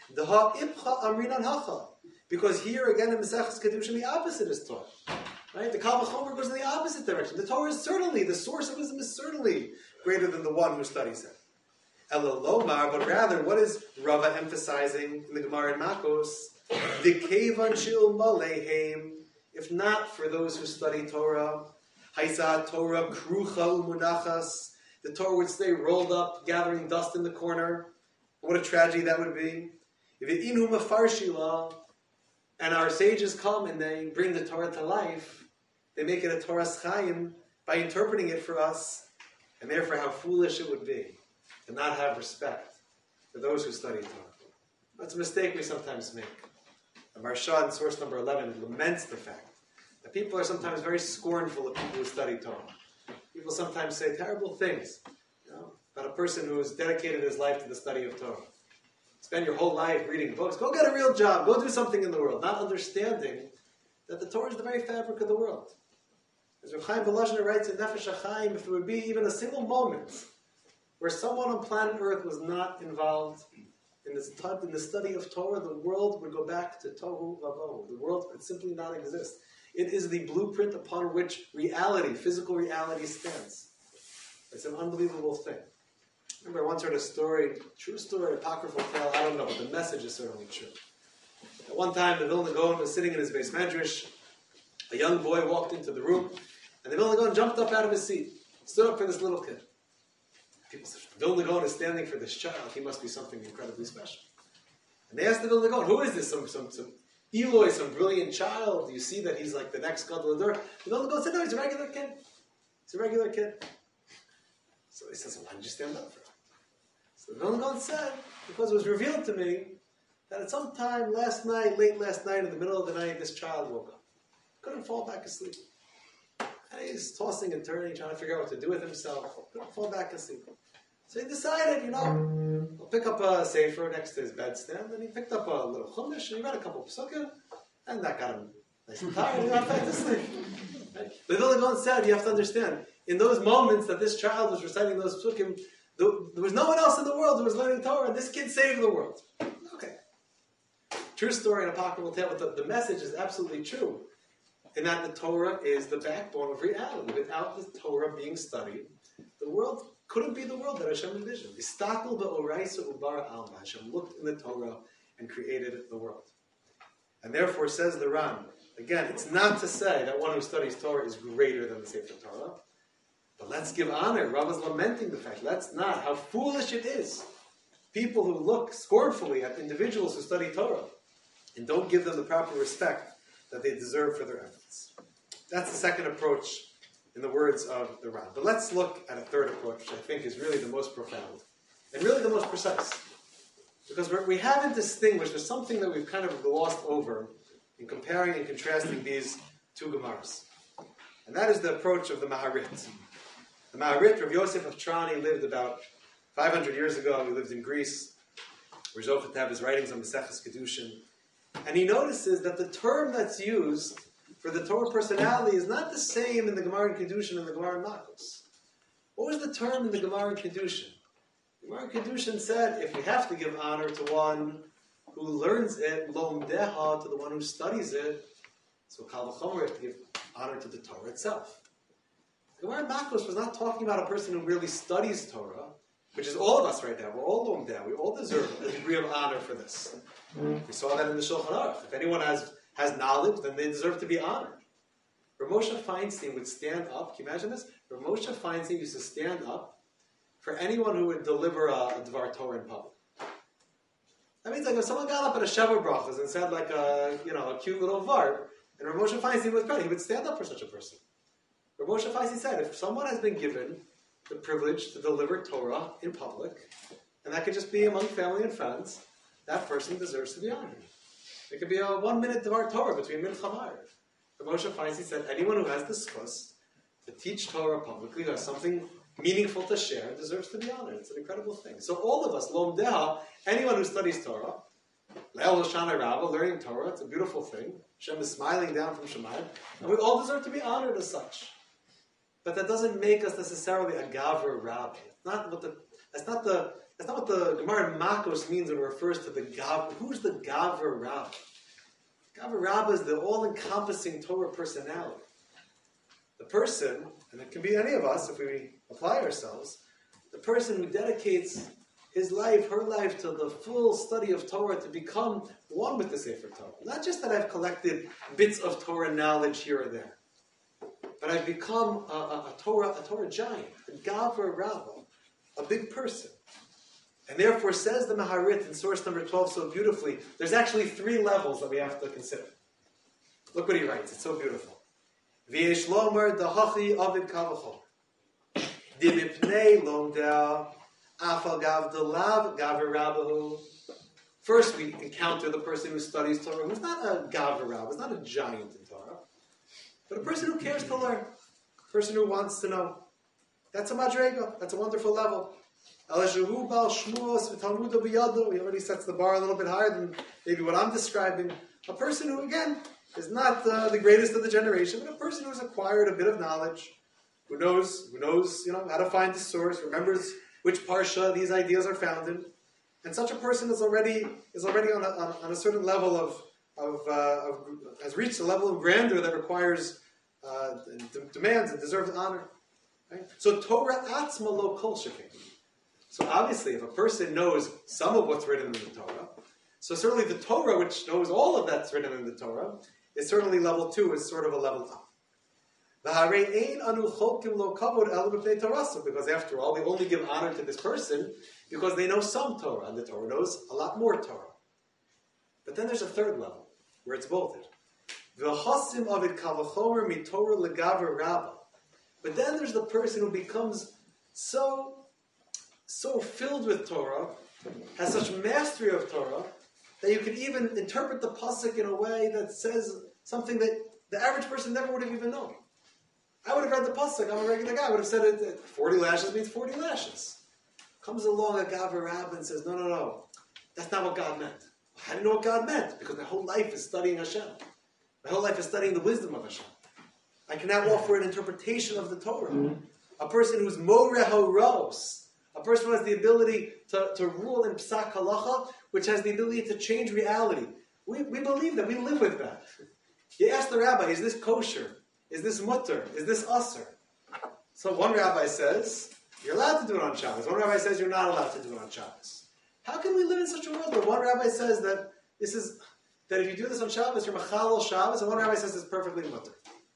Because here, again, in Maseches Kedushin, the opposite is taught. Right? The Kal V'chomer goes in the opposite direction. The Torah is certainly, the source of wisdom is certainly greater than the one who studies it. Elalomar, but rather, what is Rava emphasizing in the Gemara in Makos? The Kevan Shil Malehem. if not for those who study Torah. Haisa Torah krucha umunachas. The Torah would stay rolled up, gathering dust in the corner. What a tragedy that would be. Inu mafarshila, and our sages come and they bring the Torah to life. They make it a Torah's Chaim by interpreting it for us, and therefore how foolish it would be to not have respect for those who study Torah. That's a mistake we sometimes make. The Maharsha in source number 11 laments the fact that people are sometimes very scornful of people who study Torah. People sometimes say terrible things, about a person who has dedicated his life to the study of Torah. Spend your whole life reading books. Go get a real job. Go do something in the world. Not understanding that the Torah is the very fabric of the world. As Reb Chaim Volozhiner writes in Nefesh HaChaim, if there would be even a single moment where someone on planet Earth was not involved in the study of Torah, the world would go back to Tohu Vavohu. The world would simply not exist. It is the blueprint upon which reality, physical reality, stands. It's an unbelievable thing. Remember, I once heard a story, true story, apocryphal tale, I don't know, but the message is certainly true. At one time, the Vilna Gaon was sitting in his beis medrash. A young boy walked into the room, and the Vilna Gaon jumped up out of his seat, stood up for this little kid. People said, the Vilna Gaon is standing for this child, he must be something incredibly special. And they asked the Vilna Gaon, who is this? Some Eloi, some brilliant child? Do you see that he's like the next Gadol Hador? The Vilna Gaon said, no, he's a regular kid. He's a regular kid. So he says, why did you stand up for him? So the Vilna Gaon said, because it was revealed to me that at some time last night, late last night, in the middle of the night, this child woke up. Couldn't fall back asleep. And he's tossing and turning, trying to figure out what to do with himself. Couldn't fall back asleep. So he decided, I'll pick up a sefer next to his bedstand, and he picked up a little chumash, and he read a couple of psukim, and that got him nice and tired, and he went back to sleep. Right? The Vilna Gaon said, you have to understand, in those moments that this child was reciting those psukim, there was no one else in the world who was learning Torah, and this kid saved the world. Okay. True story and apocryphal tale, but the message is absolutely true, in that the Torah is the backbone of reality. Without the Torah being studied, the world couldn't be the world that Hashem envisioned. Istakel ba'oraisa ubara alma. Hashem looked in the Torah and created the world. And therefore, says the Ran, again, it's not to say that one who studies Torah is greater than the Sefer Torah, but let's give honor. Rav is lamenting the fact, let's not, how foolish it is. People who look scornfully at individuals who study Torah and don't give them the proper respect that they deserve for their efforts. That's the second approach in the words of the Ran. But let's look at a third approach, which I think is really the most profound and really the most precise. Because we haven't distinguished, there's something that we've kind of glossed over in comparing and contrasting these two Gemaras. And that is the approach of the Maharit. The Maharit, Rav Yosef of Trani, lived about 500 years ago. He lived in Greece, where Zohar have his writings on Maseches Kedushin. And he notices that the term that's used for the Torah personality is not the same in the Gemara in Kedushin and the Gemara in Makos. What was the term in the Gemara in Kedushin? The Gemara in Kedushin said, if we have to give honor to one who learns it, lomdeha, to the one who studies it, so kal v'chomer, we have to give honor to the Torah itself. The Gemara in Makos was not talking about a person who really studies Torah, which is all of us right now. We're all lomdeha. We all deserve a degree of honor for this. We saw that in the Shulchan Aruch. If anyone has knowledge, then they deserve to be honored. Rav Moshe Feinstein would stand up. Can you imagine this? Rav Moshe Feinstein used to stand up for anyone who would deliver a Dvar Torah in public. That means like if someone got up at a Sheva Brachos and said like a cute little Var, and Rav Moshe Feinstein was present, he would stand up for such a person. Rav Moshe Feinstein said, if someone has been given the privilege to deliver Torah in public, and that could just be among family and friends, that person deserves to be honored. It could be a 1 minute Dvar Torah between Mincha and Ma'ariv. Moshe Feinstein said, anyone who has the schus to teach Torah publicly, who has something meaningful to share, deserves to be honored. It's an incredible thing. So all of us, lomdeha, anyone who studies Torah, Le'el Hoshana Rabbah, learning Torah, it's a beautiful thing. Hashem is smiling down from Shemayim, and we all deserve to be honored as such. But that doesn't make us necessarily a Gavra Rabbi. That's not what the Gemara in Makos means when it refers to the Gavra. Who's the Gavra Rabbi? Gavra Rabbi is the all-encompassing Torah personality. The person, and it can be any of us if we apply ourselves, the person who dedicates his life, her life, to the full study of Torah, to become one with the Sefer Torah. Not just that I've collected bits of Torah knowledge here or there, but I've become a Torah giant, a Gavra Rabbah, a big person. And therefore, says the Maharit in source number 12 so beautifully, there's actually 3 levels that we have to consider. Look what he writes, it's so beautiful. V'yesh lomer dahachi avid kavachol. Dimipnei lomdea afal gav delav gaver rabbahu. First, we encounter the person who studies Torah, who's not a gaver rabbah, who's not a giant in Torah, but a person who cares to learn, a person who wants to know. That's a madrega, that's a wonderful level. He already sets the bar a little bit higher than maybe what I'm describing. A person who, again, is not the greatest of the generation, but a person who has acquired a bit of knowledge, who knows, how to find the source, remembers which parsha these ideas are found in, and such a person is already on a certain level of has reached a level of grandeur that requires demands and deserves honor. Right? So Torah atzma lo kol shekeh. So obviously, if a person knows some of what's written in the Torah, so certainly the Torah, which knows all of that's written in the Torah, is certainly level 2, is sort of a level up. Because after all, we only give honor to this person because they know some Torah, and the Torah knows a lot more Torah. But then there's a third level, where it's bolted. But then there's the person who becomes so filled with Torah, has such mastery of Torah, that you can even interpret the pasuk in a way that says something that the average person never would have even known. I would have read the pasuk, I'm a regular guy, I would have said it, 40 lashes means 40 lashes. Comes along a Gavra Rabbah and says, no, that's not what God meant. How do you know what God meant? Because my whole life is studying Hashem. My whole life is studying the wisdom of Hashem. I can now offer an interpretation of the Torah. A person who's Moreh HaRos, a person who has the ability to rule in Psak Halacha, which has the ability to change reality. We believe that. We live with that. You ask the rabbi, is this kosher? Is this mutter? Is this asr? So one rabbi says, you're allowed to do it on Shabbos. One rabbi says, you're not allowed to do it on Shabbos. How can we live in such a world where one rabbi says that if you do this on Shabbos, you're machal Shabbos, and one rabbi says it's perfectly mutter?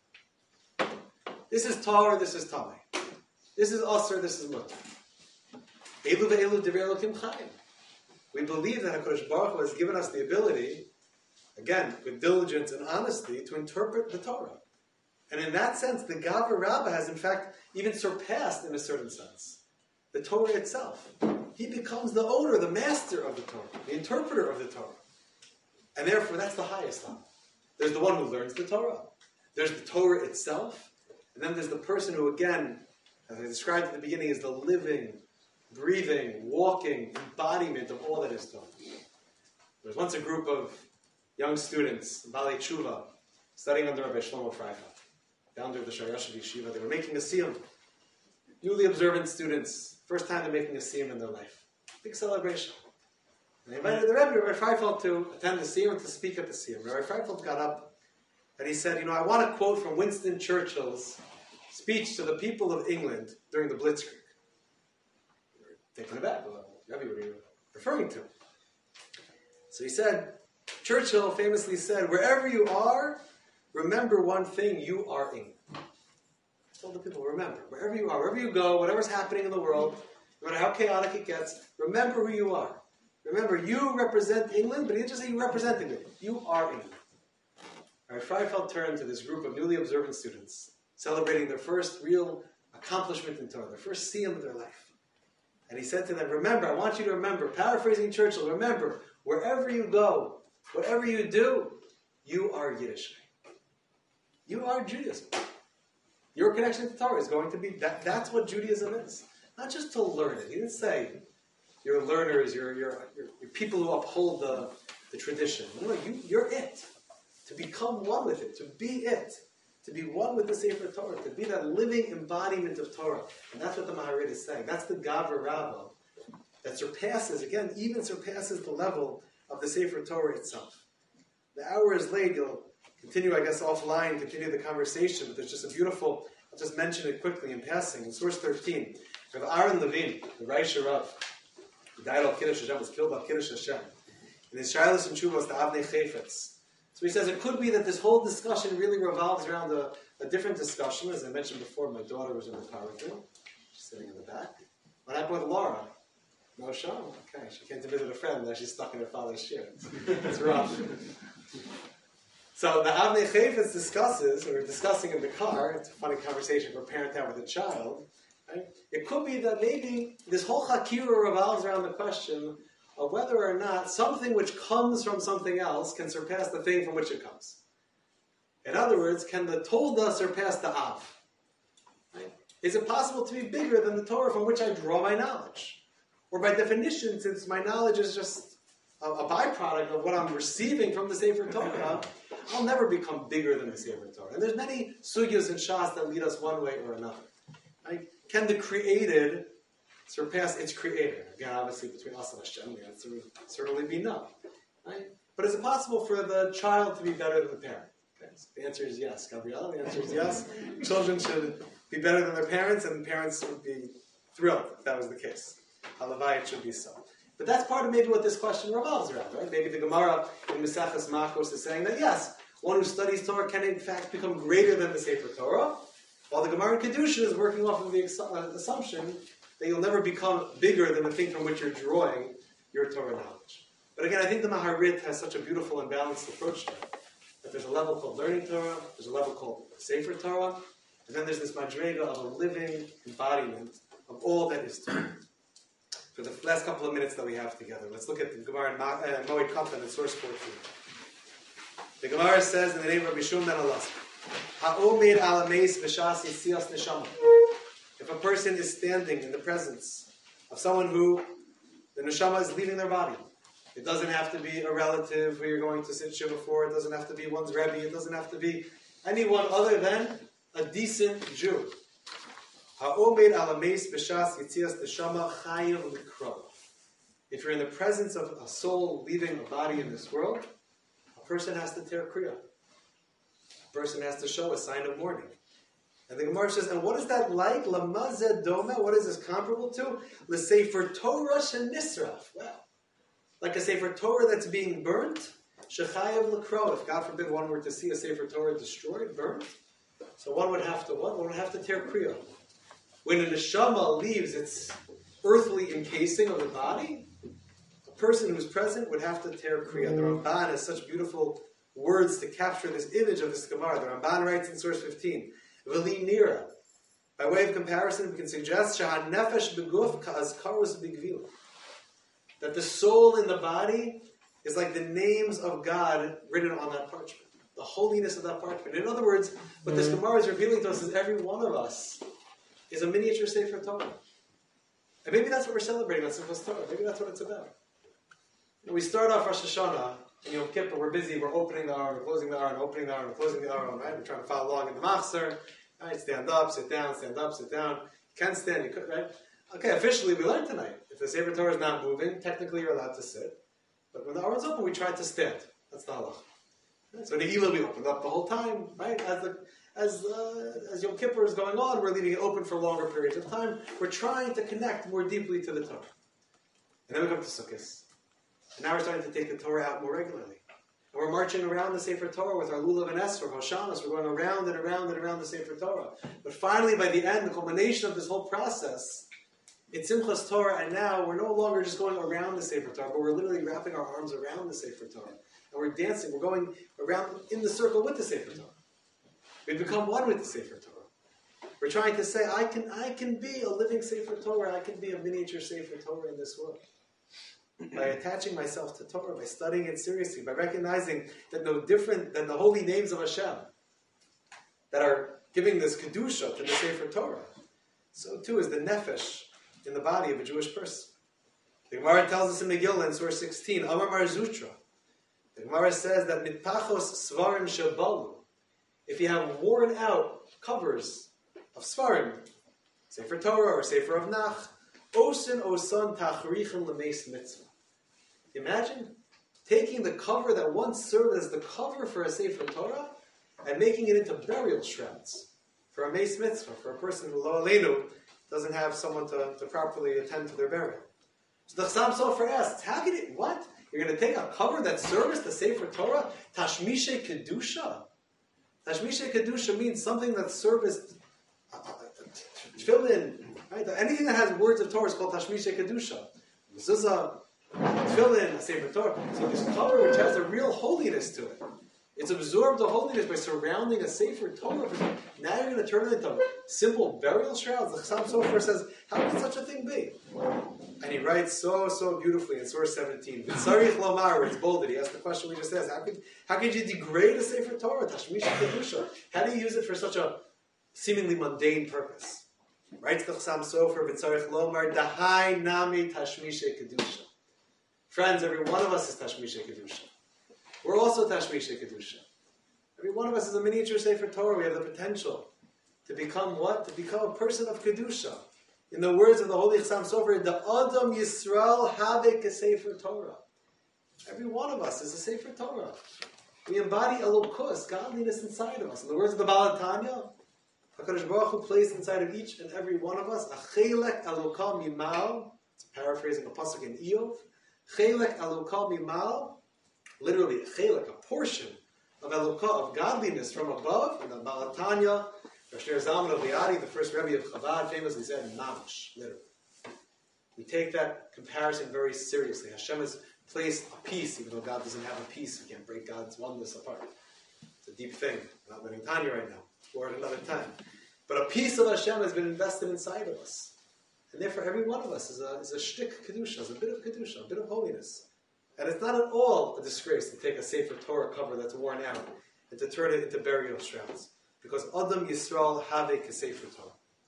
This is Torah, this is Tameh. This is asr, this is mutter. Elu ve'elu divrei Elokim chayim. We believe that HaKadosh Baruch Hu has given us the ability, again, with diligence and honesty, to interpret the Torah. And in that sense, the Gavra Rabbah has in fact even surpassed, in a certain sense, the Torah itself. He becomes the owner, the master of the Torah, the interpreter of the Torah. And therefore, that's the highest level. There's the one who learns the Torah. There's the Torah itself. And then there's the person who, again, as I described at the beginning, is the living, breathing, walking embodiment of all that is Torah. There was once a group of young students, Balei Tshuva, studying under Rabbi Shlomo Freifeld, founder of the Sharash Yeshiva. They were making a siyum. Newly observant students, first time they're making a siyum in their life. Big celebration. And they invited the Rebbe, Rabbi Freifeld, to attend the siyum and to speak at the siyum. Rabbi Freifeld got up and he said, I want to quote from Winston Churchill's speech to the people of England during the Blitzkrieg. Taken aback. Rebbe, what are you referring to? So he said, Churchill famously said, wherever you are, remember one thing, you are England. I told the people, remember, wherever you are, wherever you go, whatever's happening in the world, no matter how chaotic it gets, remember who you are. Remember, you represent England, but he didn't just say you represent England. You are England. Rabbi Freifeld turned to this group of newly observant students, celebrating their first real accomplishment in Torah, their first siyum of their life. And he said to them, remember, I want you to remember, paraphrasing Churchill, remember, wherever you go, whatever you do, you are Yiddishkeit. You are Judaism. Your connection to Torah is going to be, that's what Judaism is. Not just to learn it. He didn't say you're learners, you're people who uphold the tradition. No, you're it. To become one with it, to be it. To be one with the Sefer Torah, to be that living embodiment of Torah. And that's what the Maharid is saying. That's the Gavra Rabbah that surpasses, again, even surpasses the level of the Sefer Torah itself. The hour is late. You'll continue, I guess, offline, continue the conversation, but there's just a beautiful, I'll just mention it quickly in passing. In source 13, we have Aaron Levine, the Reish Rav, He died al Kiddush Hashem, was killed al Kiddush Hashem. And his Shilas and Tshuva was the Avnei Chayfetz. So he says it could be that this whole discussion really revolves around a different discussion. As I mentioned before, my daughter was in the car with me. She's sitting in the back. What happened with Laura? No show? Okay, she came to visit a friend, now she's stuck in her father's chair. It's rough. So the Avnei Chayfetz discusses, or discussing in the car, it's a funny conversation for a parent to have with a child, right? It could be that maybe this whole Hakira revolves around the question of whether or not something which comes from something else can surpass the thing from which it comes. In other words, can the Tolda surpass the Av? Right? Is it possible to be bigger than the Torah from which I draw my knowledge? Or by definition, since my knowledge is just a byproduct of what I'm receiving from the Sefer Torah, I'll never become bigger than the Sefer Torah. And there's many sugyas in Shas that lead us one way or another. Right? Can the created surpass its creator? Again, obviously, between us and Hashem, the answer would certainly be no. Right? But is it possible for the child to be better than the parent? Okay, so the answer is yes. Gabrielle, the answer is yes. Children should be better than their parents, and parents would be thrilled if that was the case. Halavai, it should be so. But that's part of maybe what this question revolves around, right? Maybe the Gemara in Maseches Makos is saying that yes, one who studies Torah can in fact become greater than the Sefer Torah, while the Gemara in Kedusha is working off of the assumption that you'll never become bigger than the thing from which you're drawing your Torah knowledge. But again, I think the Maharit has such a beautiful and balanced approach to it. That there's a level called learning Torah, there's a level called Sefer Torah, and then there's this madrega of a living embodiment of all that is Torah. For the last couple of minutes that we have together, let's look at the Gemara in Moed Katan in source 14. The Gemara says in the name of Rabbi Shimon ben Elazar, Ha'omed ala meis b'shas yitzias neshama. If a person is standing in the presence of someone who the neshama is leaving their body, it doesn't have to be a relative who you're going to sit shiva for, it doesn't have to be one's Rebbe, it doesn't have to be anyone other than a decent Jew. Ha'omed ala meis b'shas yitzias neshama chayav likro. If you're in the presence of a soul leaving a body in this world, a person has to tear kriya. A person has to show a sign of mourning. And the Gemara says, and what is that like? Lamazeh doma. What is this comparable to? L'sefer Torah shenisraf. Well, like a Sefer Torah that's being burnt. Shechayav l'kro. If God forbid one were to see a Sefer Torah destroyed, burnt, so one would have to what? One would have to tear kriya. When a neshama leaves its earthly encasing of the body, a person who's present would have to tear kriya. The Ramban has such beautiful words to capture this image of this Gemara. The Ramban writes in source 15, V'li nira. By way of comparison, we can suggest Shahan nefesh beguf ka'azkarus b'gvila. That the soul in the body is like the names of God written on that parchment. The holiness of that parchment. In other words, what this Gemara is revealing to us is every one of us is a miniature Sefer Torah. And maybe that's what we're celebrating on Simchas Torah. Maybe that's what it's about. You know, we start off Rosh Hashanah, and Yom Kippur, we're busy, we're opening the Aron, we're closing the Aron, opening the Aron, we're closing the Aron, right? We're trying to follow along in the Machzor, right? Stand up, sit down, stand up, sit down. You can stand, you could, right? Okay, officially we learned tonight. If the Sefer Torah is not moving, technically you're allowed to sit. But when the Aron's open, we try to stand. That's the halach. Right? So the Eilah, we opened up the whole time, right? As Yom Kippur is going on, we're leaving it open for longer periods of time. We're trying to connect more deeply to the Torah. And then we come to Sukkot. And now we're starting to take the Torah out more regularly. And we're marching around the Sefer Torah with our Lulav and Esrog, Hoshanos. We're going around and around and around the Sefer Torah. But finally, by the end, the culmination of this whole process, it's Simchas Torah, and now we're no longer just going around the Sefer Torah, but we're literally wrapping our arms around the Sefer Torah. And we're dancing, we're going around in the circle with the Sefer Torah. We've become one with the Sefer Torah. We're trying to say, I can be a living Sefer Torah, I can be a miniature Sefer Torah in this world. By attaching myself to Torah, by studying it seriously, by recognizing that no different than the holy names of Hashem that are giving this Kedusha to the Sefer Torah, so too is the nefesh in the body of a Jewish person. The Gemara tells us in Megillah in source 16, Amar Mar Zutra. The Gemara says that mitpachos svarim shabalu, if you have worn out covers of svarim, Sefer Torah or Sefer of Nach, osin osan tachrichem lemeis mitzvah. Imagine taking the cover that once served as the cover for a Sefer Torah and making it into burial shrouds for a meis mitzvah, for a person who, lo aleinu, doesn't have someone to properly attend to their burial. So the Chassam Sofer asks, how can it, what? You're going to take a cover that serves the Sefer Torah? Tashmishe Kedusha. Tashmishe Kedusha means something that serves tefillin. Right? Anything that has words of Torah is called Tashmishe Kedusha. Mezuzah, tefillin, a Sefer Torah. So this cover which has a real holiness to it. It's absorbed the holiness by surrounding a Sefer Torah. Now you're going to turn it into simple burial shrouds. The Chassam Sofer says, how can such a thing be? And he writes so beautifully in Surah 17. V'tzarich lomar, it's bolded. He asked the question we just asked. How could you degrade a Sefer Torah? Tashmisha Kedusha. How do you use it for such a seemingly mundane purpose? Writes the Chassam Sofer, V'tzarich lomar, dahai nami tashmisha Kedusha. Friends, every one of us is tashmisha Kedusha. We're also Tashmisha Kedusha. Every one of us is a miniature Sefer Torah. We have the potential to become what? To become a person of Kedusha. In the words of the Holy Chassam Sofer, the Adam Yisrael Havek a Sefer Torah. Every one of us is a Sefer Torah. We embody Elokus, godliness inside of us. In the words of the Baal Tanya, HaKadosh Baruch Hu placed inside of each and every one of us a Chelek Elokah Mimal. It's paraphrasing a pasuk in Eov. Chelek Elokah Mimal. Literally, a chelek, a portion of Elokah, of godliness from above. And the Baal Tanya, Rosh Zalman of Liadi, the first Rebbe of Chabad, famously said, mamash, literally. We take that comparison very seriously. Hashem has placed a piece, even though God doesn't have a piece. We can't break God's oneness apart. It's a deep thing. I'm not learning Tanya right now, or at another time. But a piece of Hashem has been invested inside of us. And therefore, every one of us is a shtick Kedusha, is a bit of Kedusha, a bit of holiness. And it's not at all a disgrace to take a Sefer Torah cover that's worn out and to turn it into burial shrouds. Because Adam Yisrael Havek a Sefer Torah.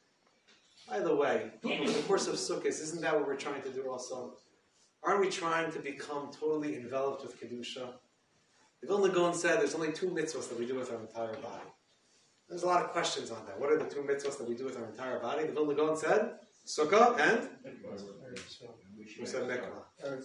By the way, in the course of Sukkot, isn't that what we're trying to do also? Aren't we trying to become totally enveloped with Kedusha? The Vilna Gaon said there's only 2 mitzvahs that we do with our entire body. There's a lot of questions on that. What are the 2 mitzvahs that we do with our entire body? The Vilna Gaon said Sukkah and? We said Mikvah.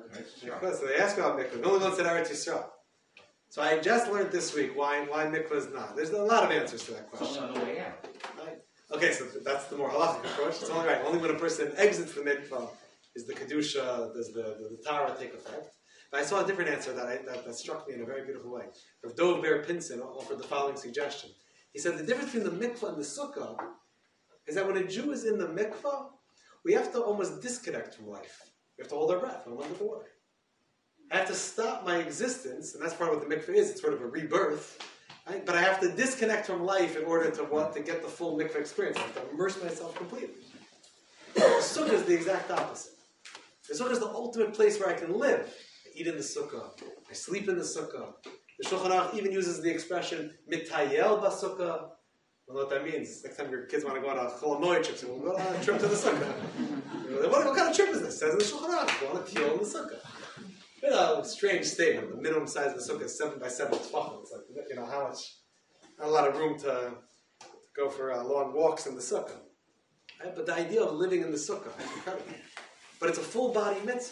So they asked about mikvah. No one said Eretz Yisrael. So I just learned this week why mikvah is not. There's a lot of answers to that question. On the way out. Right? Okay, so that's the more halachic approach. It's only right. Only when a person exits the mikvah is the kedusha, does the Torah take effect. But I saw a different answer that struck me in a very beautiful way. Rav Dov Ber Pinson offered the following suggestion. He said the difference between the mikvah and the sukkah is that when a Jew is in the mikvah, we have to almost disconnect from life. We have to hold our breath when we're under the water. I have to stop my existence, and that's part of what the mikveh is. It's sort of a rebirth. Right? But I have to disconnect from life in order to get the full mikveh experience. I have to immerse myself completely. The sukkah is the exact opposite. The sukkah is the ultimate place where I can live. I eat in the sukkah. I sleep in the sukkah. The Shulchan Aruch even uses the expression mitayel basukkah. I don't know what that means. Next time your kids want to go on a Chol Hamoed trip, so we'll go on a trip to the sukkah. What kind of trip is this? It says in the Shulchan Aruch, go on a tel in the sukkah. You know, strange statement. The minimum size of the sukkah is 7 by 7 tefachim. It's like, how much? Not a lot of room to go for long walks in the sukkah. Right? But the idea of living in the sukkah is incredible. But it's a full body mitzvah.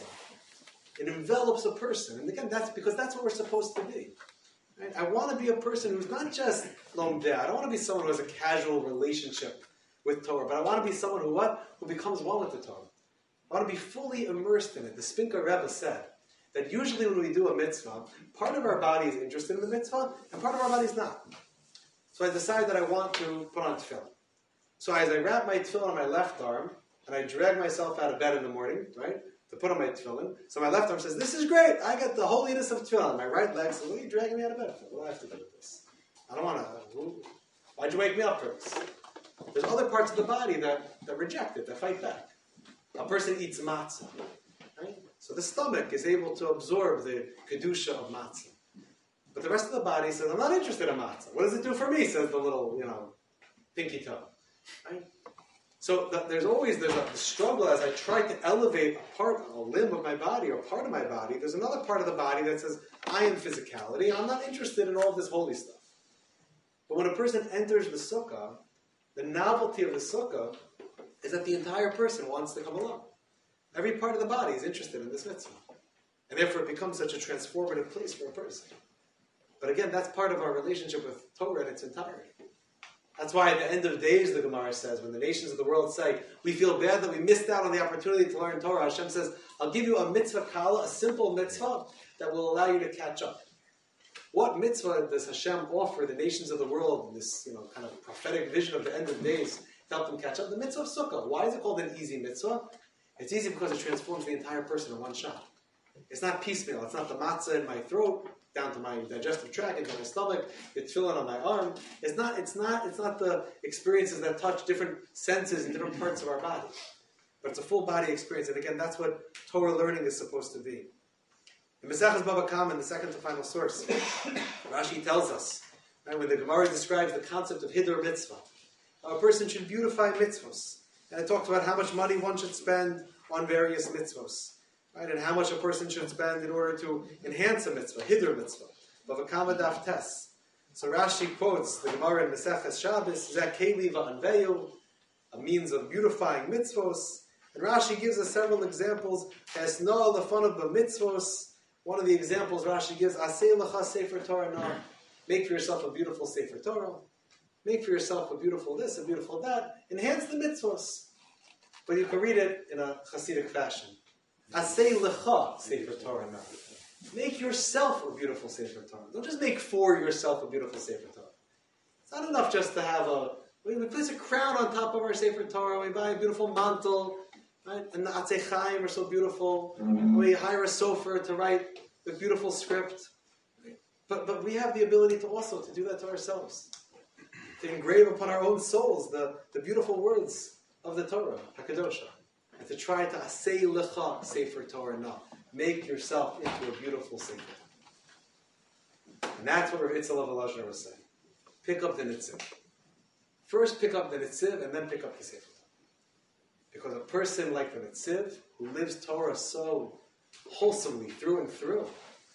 It envelops a person. And again, that's because that's what we're supposed to be. Right? I want to be a person who's not just lomdeh. I don't want to be someone who has a casual relationship with Torah, but I want to be someone who becomes one with the Torah. I want to be fully immersed in it. The Spinker Rebbe said that usually when we do a mitzvah, part of our body is interested in the mitzvah, and part of our body is not. So I decide that I want to put on tefillin. So as I wrap my tefillin on my left arm, and I drag myself out of bed in the morning, right, to put on my tefillin, so my left arm says, this is great, I get the holiness of tefillin. My right leg says, what are you dragging me out of bed for? What do I have to do with this? I don't want to. Why'd you wake me up for this? There's other parts of the body that reject it, that fight back. A person eats matzah, right? So the stomach is able to absorb the kedusha of matzah. But the rest of the body says, I'm not interested in matzah. What does it do for me, says the little, pinky toe. Right? So there's a struggle as I try to elevate a limb of my body or part of my body. There's another part of the body that says, I am physicality. I'm not interested in all of this holy stuff. But when a person enters the sukkah, the novelty of the sukkah is that the entire person wants to come along. Every part of the body is interested in this mitzvah. And therefore it becomes such a transformative place for a person. But again, that's part of our relationship with Torah in its entirety. That's why at the end of days, the Gemara says, when the nations of the world say, we feel bad that we missed out on the opportunity to learn Torah, Hashem says, I'll give you a mitzvah kala, a simple mitzvah, that will allow you to catch up. What mitzvah does Hashem offer the nations of the world, this kind of prophetic vision of the end of days, to help them catch up? The mitzvah of Sukkah. Why is it called an easy mitzvah? It's easy because it transforms the entire person in one shot. It's not piecemeal. It's not the matzah in my throat, down to my digestive tract, into my stomach, the tefillin on my arm. It's not the experiences that touch different senses in different parts of our body. But it's a full body experience. And again, that's what Torah learning is supposed to be. In Maseches Bava Kama, in the second to final source, Rashi tells us, right, when the Gemara describes the concept of Hidur Mitzvah, how a person should beautify mitzvahs. And it talks about how much money one should spend on various mitzvahs. Right, and how much a person should spend in order to enhance a mitzvah, Hidur Mitzvah. Bava Kama Daf Tes. So Rashi quotes the Gemara in Maseches Shabbos, Zakeli va'anveyu, a means of beautifying mitzvahs. And Rashi gives us several examples. Esno lefanav b'mitzvos. One of the examples Rashi gives, Aseh lecha sefer Torah na. Make for yourself a beautiful sefer Torah. Make for yourself a beautiful this, a beautiful that. Enhance the mitzvos. But you can read it in a Hasidic fashion. Aseh lecha sefer Torah na. Make yourself a beautiful sefer Torah. Don't just make for yourself a beautiful sefer Torah. It's not enough just to have we place a crown on top of our sefer Torah. We buy a beautiful mantle. Right? And the Atzei Chaim are so beautiful. We hire a sofer to write a beautiful script. But we have the ability to also to do that to ourselves. To engrave upon our own souls the beautiful words of the Torah, HaKadosha. And to try to asay lecha sefer Torah na. Make yourself into a beautiful sefer. And that's what Rav Itzel of Elazar was saying. Pick up the Nitziv. First pick up the Nitziv and then pick up the sefer. Because a person like the Nitziv, who lives Torah so wholesomely through and through,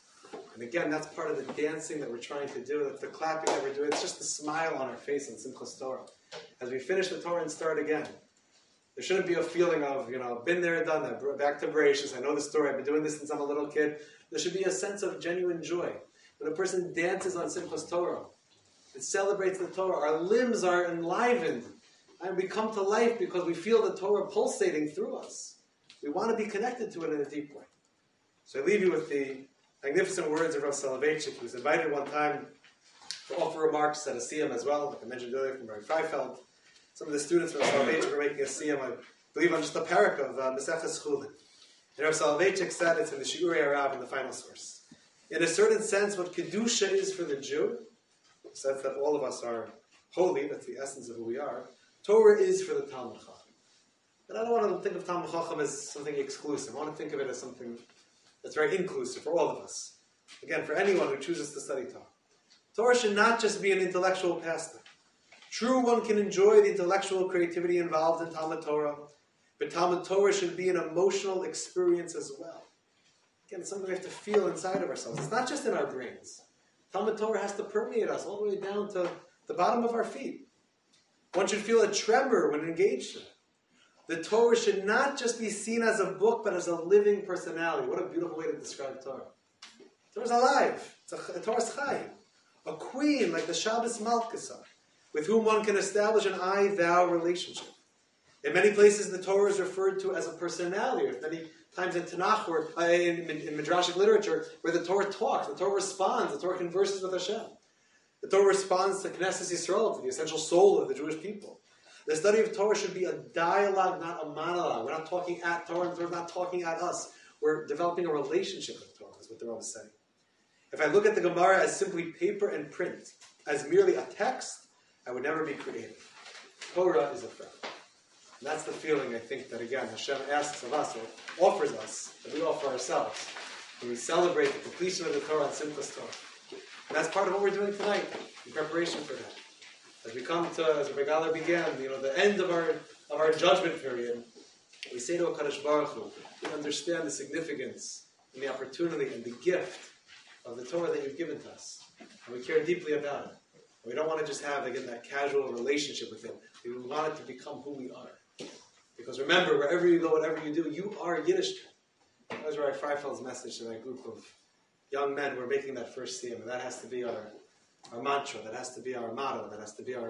and again, that's part of the dancing that we're trying to do, that's the clapping that we're doing, it's just the smile on our face in Simchas Torah. As we finish the Torah and start again, there shouldn't be a feeling of, been there, done that, back to Bereshis, I know the story, I've been doing this since I'm a little kid. There should be a sense of genuine joy. When a person dances on Simchas Torah, it celebrates the Torah, our limbs are enlivened. And we come to life because we feel the Torah pulsating through us. We want to be connected to it in a deep way. So I leave you with the magnificent words of Rav Soloveitchik, who was invited one time to offer remarks at a siyum as well, like I mentioned earlier from Rabbi Freifeld. Some of the students from Rav Soloveitchik were making a siyum, I believe, on just a parak of Maseches Chulin. And Rav Soloveitchik said, it's in the Shiurei Harav in the final source. In a certain sense, what Kedusha is for the Jew, in the sense that all of us are holy, that's the essence of who we are, Torah is for the Talmud Chacham. But I don't want to think of Talmud Chacham as something exclusive. I want to think of it as something that's very inclusive for all of us. Again, for anyone who chooses to study Torah. Torah should not just be an intellectual pastime. True, one can enjoy the intellectual creativity involved in Talmud Torah, but Talmud Torah should be an emotional experience as well. Again, it's something we have to feel inside of ourselves. It's not just in our brains. Talmud Torah has to permeate us all the way down to the bottom of our feet. One should feel a tremor when engaged in it. The Torah should not just be seen as a book, but as a living personality. What a beautiful way to describe Torah. Torah's alive. It's a Torah's chayim. A queen like the Shabbos Malkasa, with whom one can establish an I-thou relationship. In many places, the Torah is referred to as a personality. Or many times in Tanakh, or in Midrashic literature, where the Torah talks, the Torah responds, the Torah converses with Hashem. The Torah responds to Knesset Yisrael, to the essential soul of the Jewish people. The study of Torah should be a dialogue, not a monologue. We're not talking at Torah, and Torah's not talking at us. We're developing a relationship with Torah, is what the Rambam is saying. If I look at the Gemara as simply paper and print, as merely a text, I would never be creative. Torah is a friend. And that's the feeling, I think, that again, Hashem asks of us, or offers us, that we offer ourselves, when we celebrate the completion of the Torah on Simchas Torah. And that's part of what we're doing tonight, in preparation for that. As we come to, as Rabbi Galler began, the end of our judgment period, we say to HaKadosh Baruch Hu, we understand the significance and the opportunity and the gift of the Torah that you've given to us. And we care deeply about it. And we don't want to just have, again, that casual relationship with it. We want it to become who we are. Because remember, wherever you go, whatever you do, you are Yiddishkeit. That was Rabbi Freifeld's message to that group of young men who are making that first siyum. And that has to be our mantra, that has to be our motto, that has to be our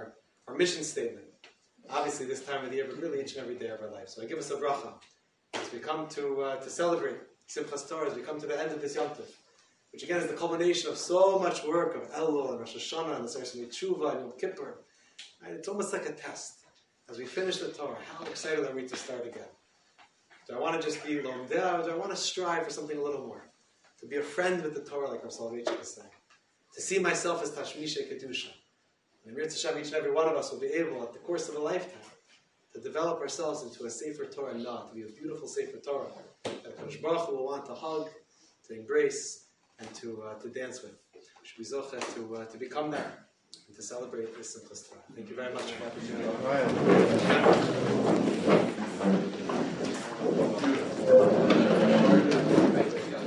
our mission statement. Obviously this time of the year, but really each and every day of our life. So I give us a bracha as we come to celebrate Simchas Torah, as we come to the end of this Yom Tov, which again is the culmination of so much work of Elul and Rosh Hashanah and the Sarasimi Tshuva and Yom Kippur. Right? It's almost like a test. As we finish the Torah, how excited are we to start again? Do I want to just be lomdeh, or do I want to strive for something a little more? To be a friend with the Torah, like Rav Soloveitchik is saying. To see myself as Tashmishe Kedusha. And Mir Tzashem, each and every one of us will be able, at the course of a lifetime, to develop ourselves into a Sefer Torah Nah, to be a beautiful Sefer Torah that Kadosh Baruch Hu will want to hug, to embrace, and to dance with. We should be zocheh to become that and to celebrate this Simchas Torah. Thank you very much for the opportunity.